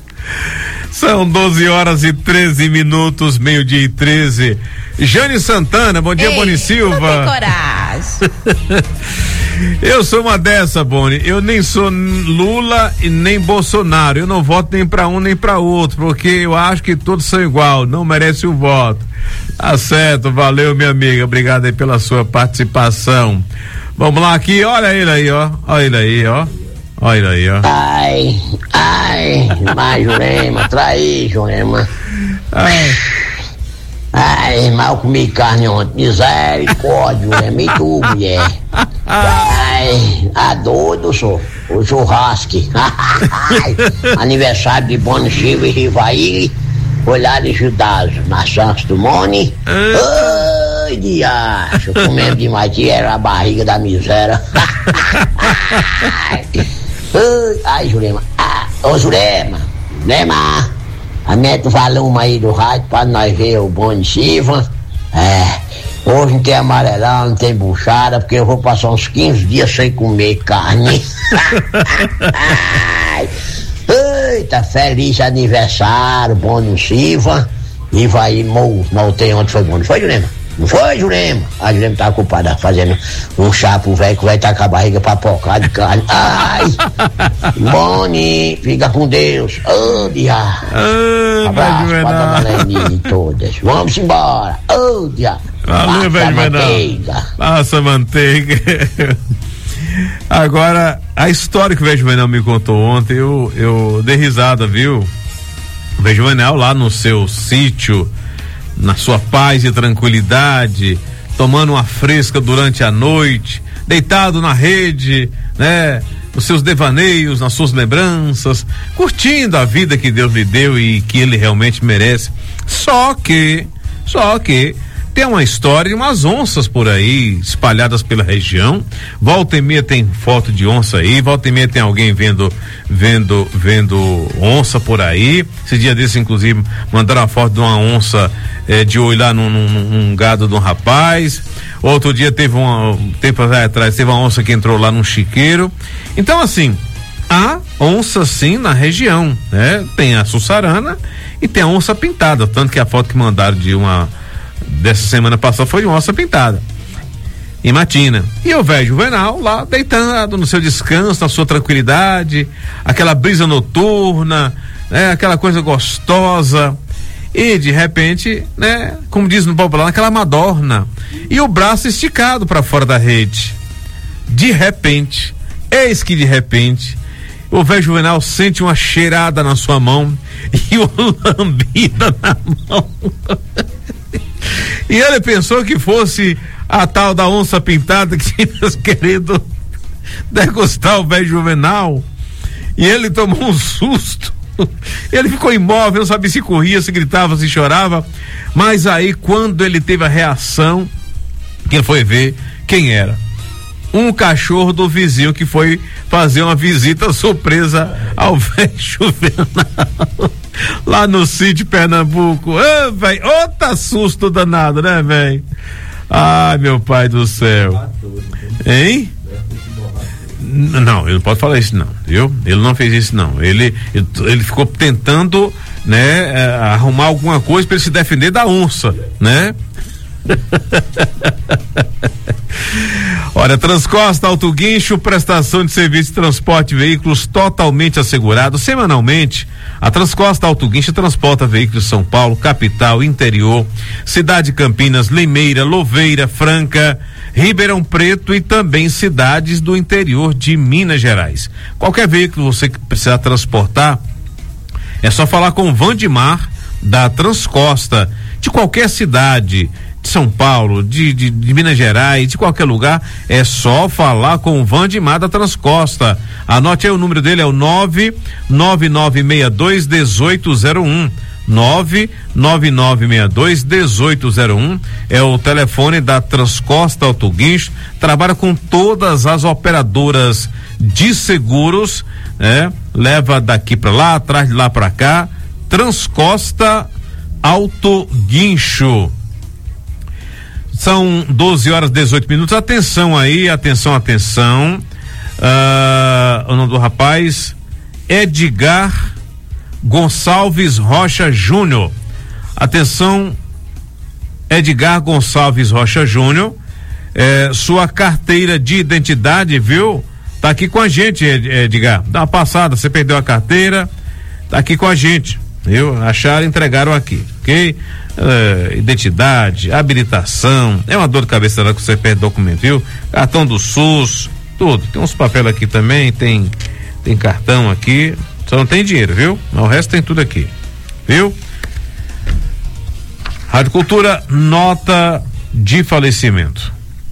São 12h13, meio-dia e 13. Jane Santana, bom dia. Ei, Boni Silva. Não tem coragem. Eu sou uma dessa, Boni. Eu nem sou Lula e nem Bolsonaro. Eu não voto nem pra um nem pra outro, porque eu acho que todos são igual, não merecem o voto. Tá certo, valeu, minha amiga. Obrigado aí pela sua participação. Vamos lá aqui, olha ele aí, ó. Olha ele aí, ó. Olha ele aí, ó. Mas Jurema, traí, Jurema. Mal comi carne ontem, misericórdia, Jurema, e tu, mulher? Doido, sou, o churrasco. Aniversário de Boni Silva e Rivaí, foi lá de Judas, na Santos Dumont. Ai, diacho, comendo demais, que era a barriga da miséria. Ai, Jurema. Ô, Jurema, a meta fala uma aí do rádio pra nós ver o Boni Silva Hoje não tem amarelão, não tem buchada, porque eu vou passar uns 15 dias sem comer carne. Eita, feliz aniversário, bom no Silva. E vai, tem ontem, foi bom, não foi, Jurema? Não foi, Jurema? A Jurema tá ocupada fazendo um chá pro velho, que vai estar com a barriga papocada de carne. Ai! Boni, fica com Deus. Ô, diabo. Abraço pra dona Leni e todas. Vamos embora. Ô, diabo. Valeu, velho Juvenal. Passa manteiga. Agora, a história que o velho Juvenal me contou ontem, eu dei risada, viu? O velho Juvenal lá no seu sítio, na sua paz e tranquilidade, tomando uma fresca durante a noite, deitado na rede, né? Nos seus devaneios, nas suas lembranças, curtindo a vida que Deus lhe deu e que ele realmente merece. Só que tem uma história de umas onças por aí, espalhadas pela região. Volta e meia tem foto de onça aí, volta e meia tem alguém vendo onça por aí. Esse dia desse, inclusive, mandaram uma foto de uma onça de olho lá num gado de um rapaz. Outro dia tempo atrás, teve uma onça que entrou lá num chiqueiro. Então, assim, há onça sim na região, né? Tem a suçarana e tem a onça pintada, tanto que a foto que mandaram dessa semana passada foi de uma onça pintada em Matina. E o velho Juvenal lá deitado no seu descanso, na sua tranquilidade, aquela brisa noturna, né? Aquela coisa gostosa, e de repente, né, como diz no popular, aquela madorna e o braço esticado para fora da rede. De repente, eis que de repente o velho Juvenal sente uma cheirada na sua mão e uma lambida na mão. E ele pensou que fosse a tal da onça pintada que tinha querido degustar o velho Juvenal, e ele tomou um susto. Ele ficou imóvel, não sabia se corria, se gritava, se chorava. Mas aí, quando ele teve a reação, que ele foi ver quem era: um cachorro do vizinho que foi fazer uma visita surpresa ao velho Juvenal lá no sítio Pernambuco. Velho, outra susto danado, né, velho? Ai, meu pai do céu. Hein? Não, ele não pode falar isso não, viu? Ele não fez isso não. Ele ficou tentando, né, arrumar alguma coisa para ele se defender da onça, né? Olha, Transcosta Auto Guincho, prestação de serviço de transporte de veículos totalmente assegurado. Semanalmente, a Transcosta Auto Guincho transporta veículos de São Paulo, capital, interior, cidade de Campinas, Limeira, Louveira, Franca, Ribeirão Preto e também cidades do interior de Minas Gerais. Qualquer veículo você que precisar transportar, é só falar com o Vandimar da Transcosta, de qualquer cidade de São Paulo, de Minas Gerais, de qualquer lugar, é só falar com o Vandimar da Transcosta. Anote aí, o número dele é o 99962-1801. 99962-1801 é o telefone da Transcosta Auto Guincho. Trabalha com todas as operadoras de seguros, né? Leva daqui para lá, traz de lá para cá. Transcosta Auto Guincho. São 12h18. Atenção aí, atenção. O nome do rapaz: Edgar Gonçalves Rocha Júnior. Atenção, Edgar Gonçalves Rocha Júnior. Sua carteira de identidade, viu? Tá aqui com a gente, Edgar. Dá uma passada, você perdeu a carteira, tá aqui com a gente, viu? Acharam, entregaram aqui, ok? Identidade, habilitação, é uma dor de cabeça lá que você perde documento, viu? Cartão do SUS, tudo. Tem uns papéis aqui também, tem cartão aqui, só não tem dinheiro, viu? Mas o resto tem tudo aqui, viu? Rádio Cultura, nota de falecimento.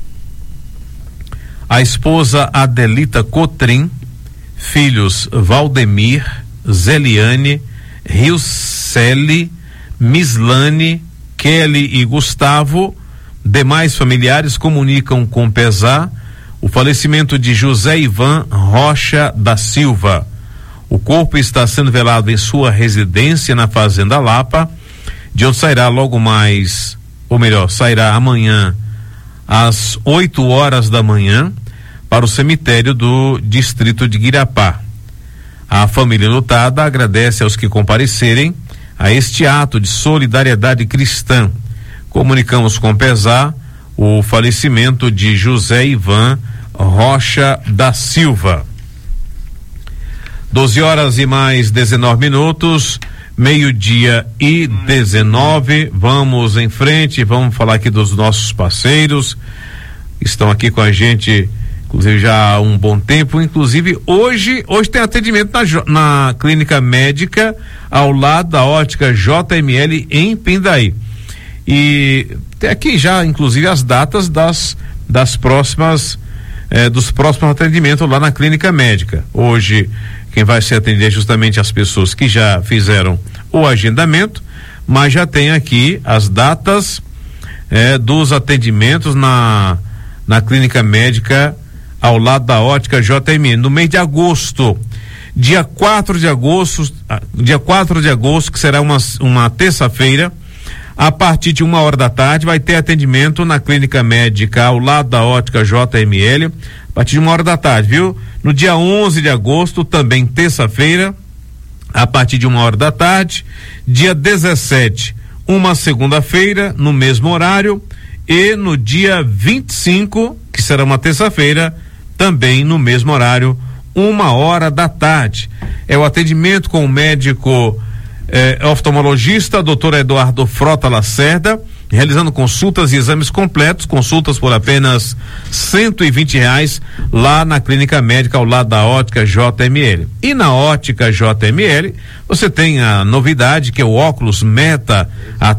A esposa Adelita Cotrim, filhos Valdemir, Zeliane, Riuceli, Mislane, Kelly e Gustavo. Demais familiares comunicam com pesar o falecimento de José Ivan Rocha da Silva. O corpo está sendo velado em sua residência na Fazenda Lapa, de onde sairá logo mais ou melhor, sairá amanhã às 8 horas da manhã para o cemitério do distrito de Guirapá. A família lutada agradece aos que comparecerem a este ato de solidariedade cristã. Comunicamos com pesar o falecimento de José Ivan Rocha da Silva. 12 horas e mais 19 minutos, meio-dia e 19. Vamos em frente, vamos falar aqui dos nossos parceiros. Estão aqui com a gente, inclusive já há um bom tempo. Inclusive hoje tem atendimento na clínica médica ao lado da ótica JML em Pindaí. E tem aqui já inclusive as datas das próximas dos próximos atendimentos lá na clínica médica. Hoje quem vai se atender é justamente as pessoas que já fizeram o agendamento, mas já tem aqui as datas dos atendimentos na clínica médica ao lado da ótica JMN no mês de agosto. Dia 4 de agosto, que será uma terça-feira, a partir de 1 hora da tarde, vai ter atendimento na clínica médica ao lado da ótica JML, a partir de 1 hora da tarde, viu? No dia 11 de agosto, também terça-feira, a partir de 1 hora da tarde. Dia 17, uma segunda-feira, no mesmo horário. E no dia 25, que será uma terça-feira, também no mesmo horário, 1 hora da tarde. É o atendimento com o médico oftalmologista, Dr. Eduardo Frota Lacerda, realizando consultas e exames completos, consultas por apenas R$120 lá na clínica médica ao lado da ótica JML. E na ótica JML você tem a novidade que é o óculos Meta.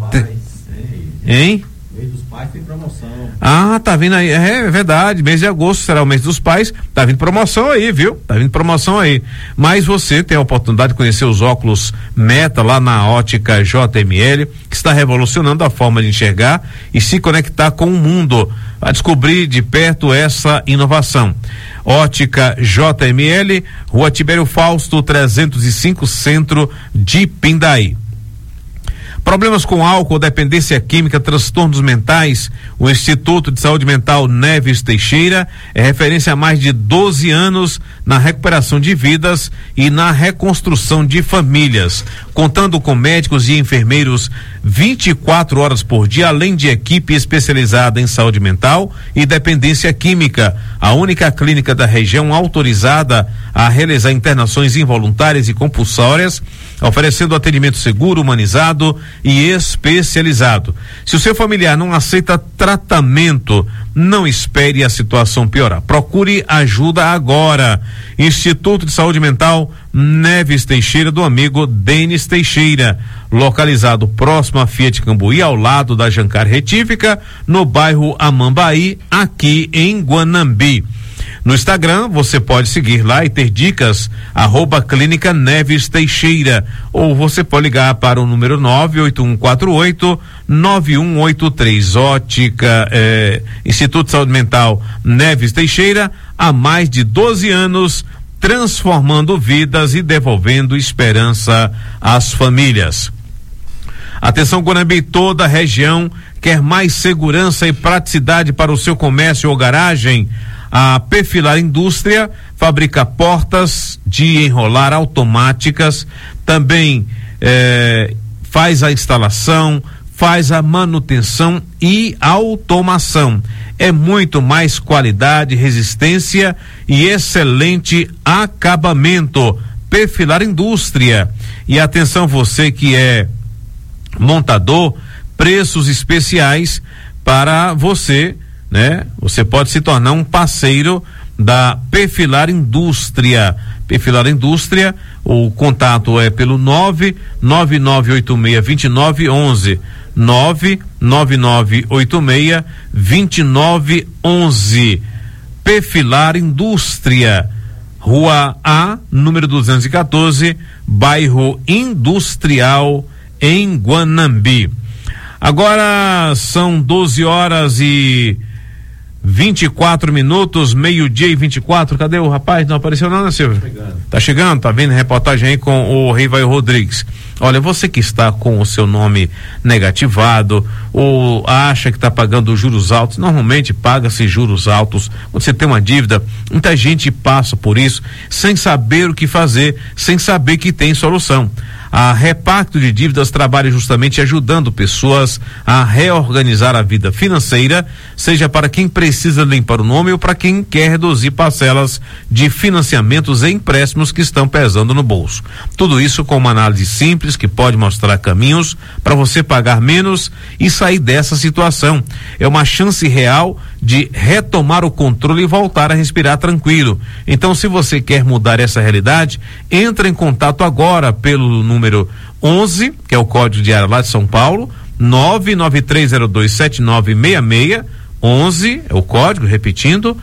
Hein? Mês dos Pais tem promoção. Ah, tá vindo aí, é verdade, mês de agosto será o mês dos pais, tá vindo promoção aí, viu? Tá vindo promoção aí, mas você tem a oportunidade de conhecer os óculos Meta lá na ótica JML, que está revolucionando a forma de enxergar e se conectar com o mundo, a descobrir de perto essa inovação. Ótica JML, Rua Tibério Fausto 305, centro de Pindaí. Problemas com álcool, dependência química, transtornos mentais. O Instituto de Saúde Mental Neves Teixeira é referência há mais de 12 anos na recuperação de vidas e na reconstrução de famílias, contando com médicos e enfermeiros 24 horas por dia, além de equipe especializada em saúde mental e dependência química. A única clínica da região autorizada a realizar internações involuntárias e compulsórias, oferecendo atendimento seguro, humanizado e especializado. Se o seu familiar não aceita tratamento, não espere a situação piorar. Procure ajuda agora. Instituto de Saúde Mental Neves Teixeira, do amigo Denis Teixeira, localizado próximo à Fiat Cambuí, ao lado da Jancar Retífica, no bairro Amambaí, aqui em Guanambi. No Instagram você pode seguir lá e ter dicas @Clínica Neves Teixeira, ou você pode ligar para o número 98148-9183. Ótica Instituto de Saúde Mental Neves Teixeira, há mais de 12 anos, transformando vidas e devolvendo esperança às famílias. Atenção, Guanambi, toda a região quer mais segurança e praticidade para o seu comércio ou garagem. A Perfilar Indústria fabrica portas de enrolar automáticas, também faz a instalação, faz a manutenção e automação. É muito mais qualidade, resistência e excelente acabamento. Perfilar Indústria. E atenção, você que é montador, preços especiais para você, né? Você pode se tornar um parceiro da Perfilar Indústria. Perfilar Indústria, o contato é pelo 999862911, 999862911. Perfilar Indústria, Rua A, número 214, bairro Industrial, em Guanambi. Agora são 12 horas e 24 minutos, meio-dia e 24. Cadê o rapaz? Não apareceu não, né, Silvio? Tá chegando, tá vendo reportagem aí com o Rivaio Rodrigues. Olha, você que está com o seu nome negativado ou acha que está pagando juros altos, normalmente paga-se juros altos. Quando você tem uma dívida, muita gente passa por isso sem saber o que fazer, sem saber que tem solução. A Repacto de Dívidas trabalha justamente ajudando pessoas a reorganizar a vida financeira, seja para quem precisa limpar o nome ou para quem quer reduzir parcelas de financiamentos e empréstimos que estão pesando no bolso. Tudo isso com uma análise simples que pode mostrar caminhos para você pagar menos e sair dessa situação. É uma chance real de retomar o controle e voltar a respirar tranquilo. Então, se você quer mudar essa realidade, entre em contato agora pelo número 11, que é o código de área lá de São Paulo, 993027966, 11 é o código, repetindo,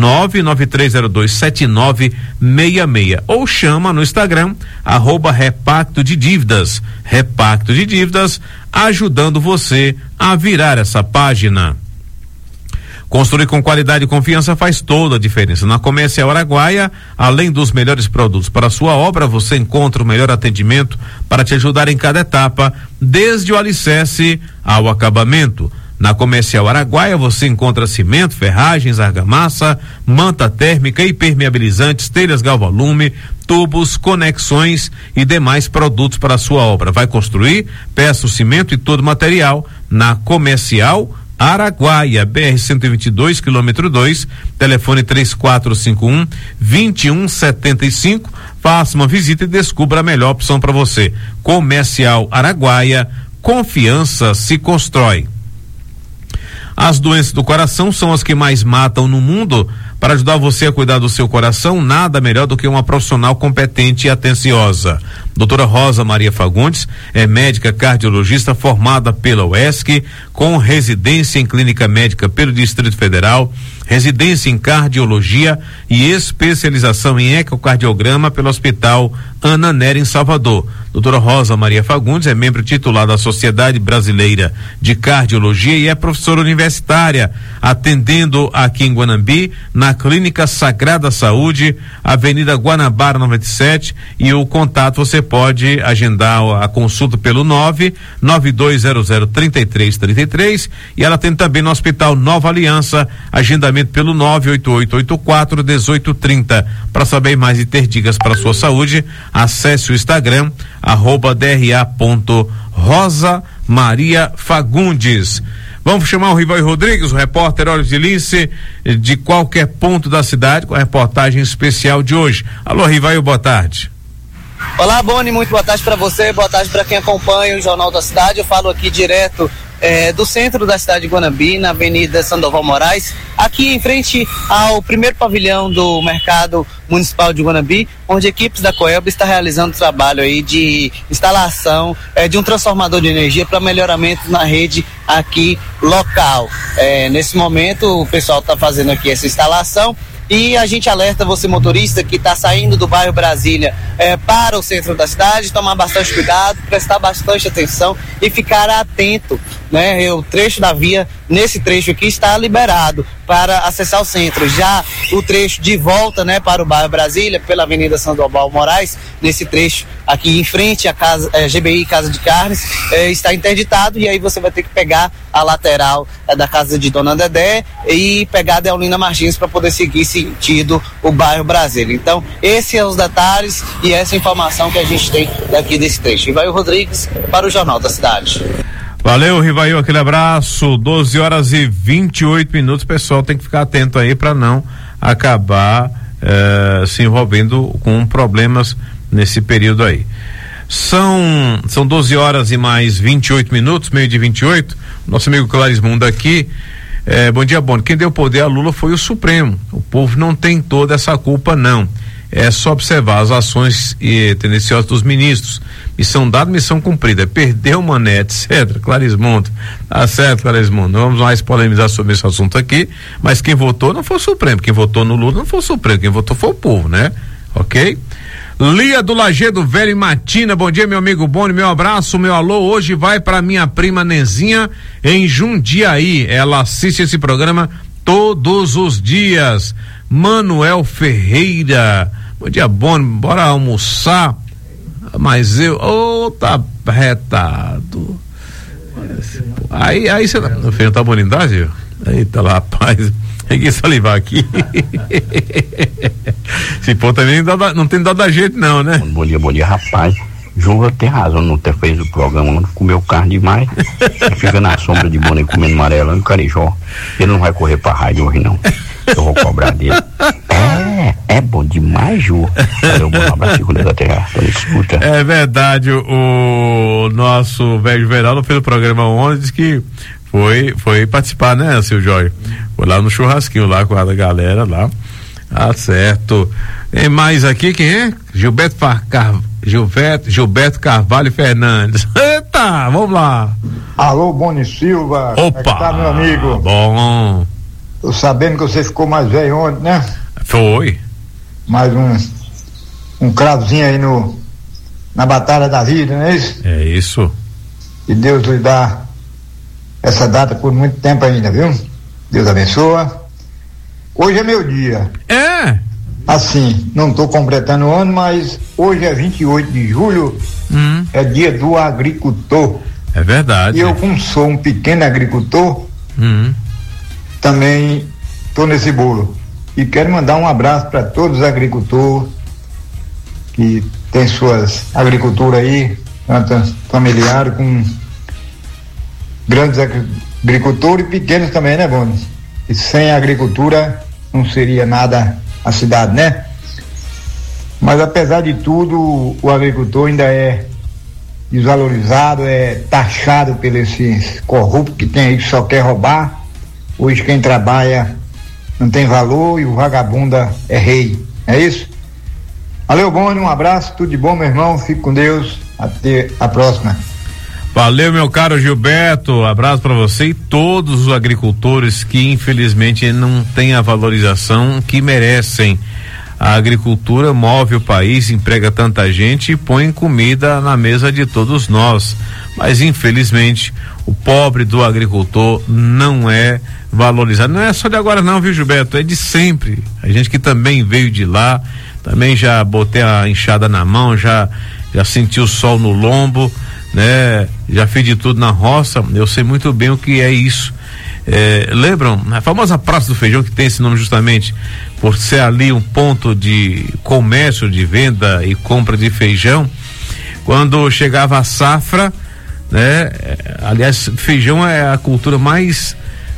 993027966, ou chama no Instagram, @Repacto de Dívidas, Repacto de Dívidas, ajudando você a virar essa página. Construir com qualidade e confiança faz toda a diferença. Na Comercial Araguaia, além dos melhores produtos para a sua obra, você encontra o melhor atendimento para te ajudar em cada etapa, desde o alicerce ao acabamento. Na Comercial Araguaia você encontra cimento, ferragens, argamassa, manta térmica, impermeabilizantes, telhas galvalume, tubos, conexões e demais produtos para a sua obra. Vai construir? Peça o cimento e todo o material na Comercial Araguaia, BR-122, quilômetro 2, telefone 3451-2175. Faça uma visita e descubra a melhor opção para você. Comercial Araguaia, confiança se constrói. As doenças do coração são as que mais matam no mundo. Para ajudar você a cuidar do seu coração, nada melhor do que uma profissional competente e atenciosa. Doutora Rosa Maria Fagundes é médica cardiologista formada pela UESC, com residência em clínica médica pelo Distrito Federal, residência em cardiologia e especialização em ecocardiograma pelo Hospital Ana Nery, em Salvador. Doutora Rosa Maria Fagundes é membro titular da Sociedade Brasileira de Cardiologia e é professora universitária, atendendo aqui em Guanambi, na Clínica Sagrada Saúde, Avenida Guanabara 97, e o contato você pode agendar a consulta pelo 992003333, e ela tem também no Hospital Nova Aliança, agendamento pelo 98884-1830. Para saber mais e ter dicas para sua saúde, acesse o Instagram @DRA.Rosa Maria Fagundes. Vamos chamar o Rivaio Rodrigues, o repórter Olhos de Lince, de qualquer ponto da cidade, com a reportagem especial de hoje. Alô, Rivaio, boa tarde. Olá, Boni, muito boa tarde para você, boa tarde para quem acompanha o Jornal da Cidade. Eu falo aqui direto do centro da cidade de Guanambi, na Avenida Sandoval Moraes, aqui em frente ao primeiro pavilhão do Mercado Municipal de Guanambi, onde equipes da Coelba está realizando trabalho aí de instalação de um transformador de energia para melhoramento na rede aqui local. Nesse momento o pessoal está fazendo aqui essa instalação. E a gente alerta você, motorista, que está saindo do bairro Brasília para o centro da cidade, tomar bastante cuidado, prestar bastante atenção e ficar atento, né? O trecho da via, nesse trecho aqui, está liberado para acessar o centro. Já o trecho de volta, né, para o bairro Brasília, pela Avenida Sandoval Moraes, nesse trecho aqui em frente à casa, GBI Casa de Carnes, está interditado, e aí você vai ter que pegar a lateral da casa de Dona Dedé e pegar a Deolina Martins para poder seguir sentido o bairro Brasília. Então, esses são os detalhes e essa informação que a gente tem daqui desse trecho. Rivaio Rodrigues para o Jornal da Cidade. Valeu, Rivaio, aquele abraço. 12h28. O pessoal tem que ficar atento aí para não acabar se envolvendo com problemas nesse período aí. São 12h28, meio de 28. Nosso amigo Clarismundo aqui. Bom dia, Boni. Quem deu poder a Lula foi o Supremo. O povo não tem toda essa culpa, não. É só observar as ações tendenciosas dos ministros. Missão dada, missão cumprida. Perdeu o Mané, etc. Clarismundo. Tá certo, Clarismundo. Não vamos mais polemizar sobre esse assunto aqui, mas quem votou não foi o Supremo. Quem votou no Lula não foi o Supremo. Quem votou foi o povo, né? Ok? Lia do Lajeado Velho e Matina, bom dia, meu amigo Boni, meu abraço, meu alô, hoje vai para minha prima Nenzinha em Jundiaí, ela assiste esse programa todos os dias. Manuel Ferreira, bom dia, Boni, bora almoçar? Mas tá retado. Aí você o feijão tá bonito, tá, Gil? Eita lá, rapaz, tem que salivar aqui. Esse pô também não tem dó da gente não, né? Bom dia, rapaz. Júlio tem razão, não ter feito o programa, não comeu carne demais. Fica na sombra de Boninho comendo amarelão e carijó. Ele não vai correr pra rádio hoje, não. Eu vou cobrar dele. É bom demais, Ju. Valeu, bom abraço, quando da terra, escuta. É verdade, o nosso velho Veraldo fez o programa ontem, disse que foi participar, né, seu Jorge? Foi lá no churrasquinho, lá com a galera lá. Ah, certo. Tem mais aqui, quem é? Gilberto Carvalho Fernandes. Eita, vamos lá. Alô, Boni Silva. Opa. Como é que tá, meu amigo? Bom. Tô sabendo que você ficou mais velho ontem, né? Foi. Mais um cravozinho aí na batalha da vida, não é isso? É isso. E Deus lhe dá essa data por muito tempo ainda, viu? Deus abençoa. Hoje é meu dia. É? Assim, não estou completando o ano, mas hoje é 28 de julho, é dia do agricultor. É verdade. E eu, como sou um pequeno agricultor, também estou nesse bolo. E quero mandar um abraço para todos os agricultores que têm suas agriculturas aí, tanto familiares com grandes agricultores e pequenos também, né, Boni? E sem agricultura não seria nada a cidade, né? Mas apesar de tudo, o agricultor ainda é desvalorizado, é taxado por esses corruptos que tem aí que só quer roubar. Hoje quem trabalha não tem valor e o vagabundo é rei, é isso? Valeu, Boni, um abraço, tudo de bom, meu irmão, fique com Deus, até a próxima. Valeu, meu caro Gilberto, abraço para você e todos os agricultores que infelizmente não têm a valorização que merecem. A agricultura move o país, emprega tanta gente e põe comida na mesa de todos nós, mas infelizmente o pobre do agricultor não é valorizado. Não é só de agora não, viu, Gilberto? É de sempre. A gente que também veio de lá, também já botei a enxada na mão, já senti o sol no lombo, né? Já fiz de tudo na roça, eu sei muito bem o que é isso. Lembram a famosa Praça do Feijão, que tem esse nome justamente por ser ali um ponto de comércio, de venda e compra de feijão? Quando chegava a safra, né? Aliás, feijão é a cultura mais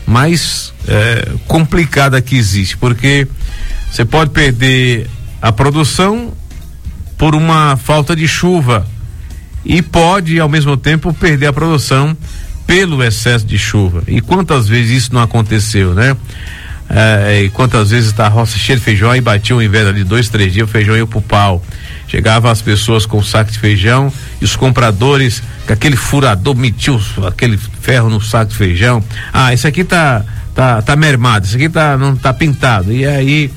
complicada que existe, porque você pode perder a produção por uma falta de chuva e pode ao mesmo tempo perder a produção pelo excesso de chuva. E quantas vezes isso não aconteceu, né? E quantas vezes tá a roça cheia de feijão e batia o inverno ali 2, 3 dias, o feijão ia pro pau. Chegava as pessoas com o saco de feijão e os compradores com aquele furador metiam aquele ferro no saco de feijão. Ah, esse aqui tá mermado, esse aqui não tá pintado. E aí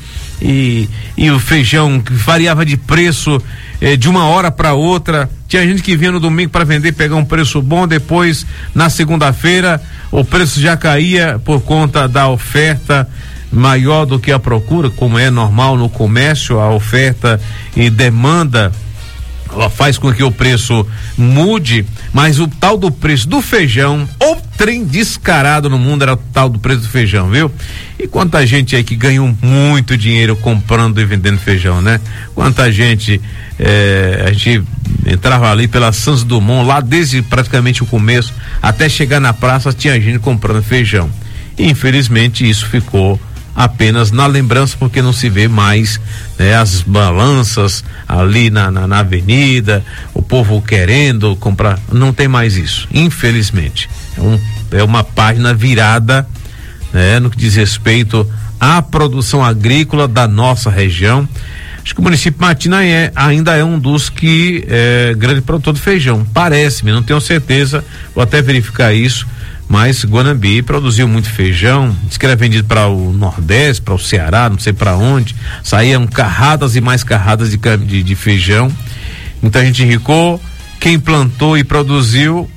e o feijão que variava de preço de uma hora para outra. Tinha gente que vinha no domingo para vender, pegar um preço bom, depois na segunda-feira o preço já caía por conta da oferta maior do que a procura, como é normal no comércio. A oferta e demanda ela faz com que o preço mude, mas o tal do preço do feijão, o trem descarado no mundo era o tal do preço do feijão, viu? E quanta gente aí que ganhou muito dinheiro comprando e vendendo feijão, né? Quanta gente, a gente entrava ali pela Santos Dumont, lá desde praticamente o começo, até chegar na praça tinha gente comprando feijão. E, infelizmente isso ficou apenas na lembrança, porque não se vê mais, né, as balanças ali na avenida, o povo querendo comprar, não tem mais isso, infelizmente. É uma página virada, né, no que diz respeito à produção agrícola da nossa região. Acho que o município de Matina ainda é um dos que é grande produtor de feijão, parece-me, não tenho certeza, vou até verificar isso. Mas Guanambi produziu muito feijão, diz que era vendido para o Nordeste, para o Ceará, não sei para onde. Saíam carradas e mais carradas de feijão. Muita gente enricou. Quem plantou e produziu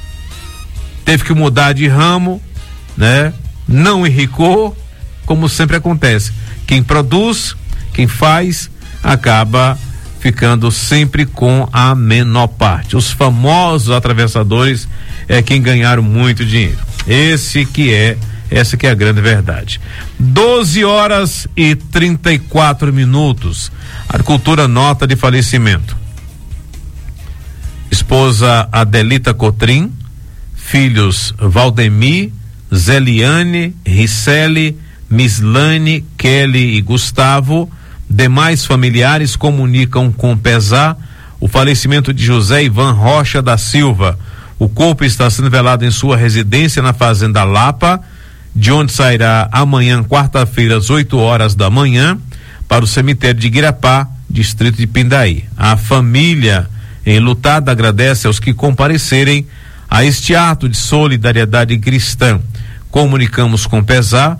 teve que mudar de ramo, né? Não enricou, como sempre acontece. Quem produz, quem faz, acaba ficando sempre com a menor parte. Os famosos atravessadores é quem ganharam muito dinheiro. Essa que é a grande verdade. 12h34. Agricultura, nota de falecimento. Esposa Adelita Cotrim, filhos Valdemir, Zeliane, Ricele, Mislane, Kelly e Gustavo. Demais familiares comunicam com pesar o falecimento de José Ivan Rocha da Silva. O corpo está sendo velado em sua residência na Fazenda Lapa, de onde sairá amanhã, quarta-feira, às 8h da manhã, para o cemitério de Guirapá, distrito de Pindaí. A família enlutada agradece aos que comparecerem a este ato de solidariedade cristã. Comunicamos com pesar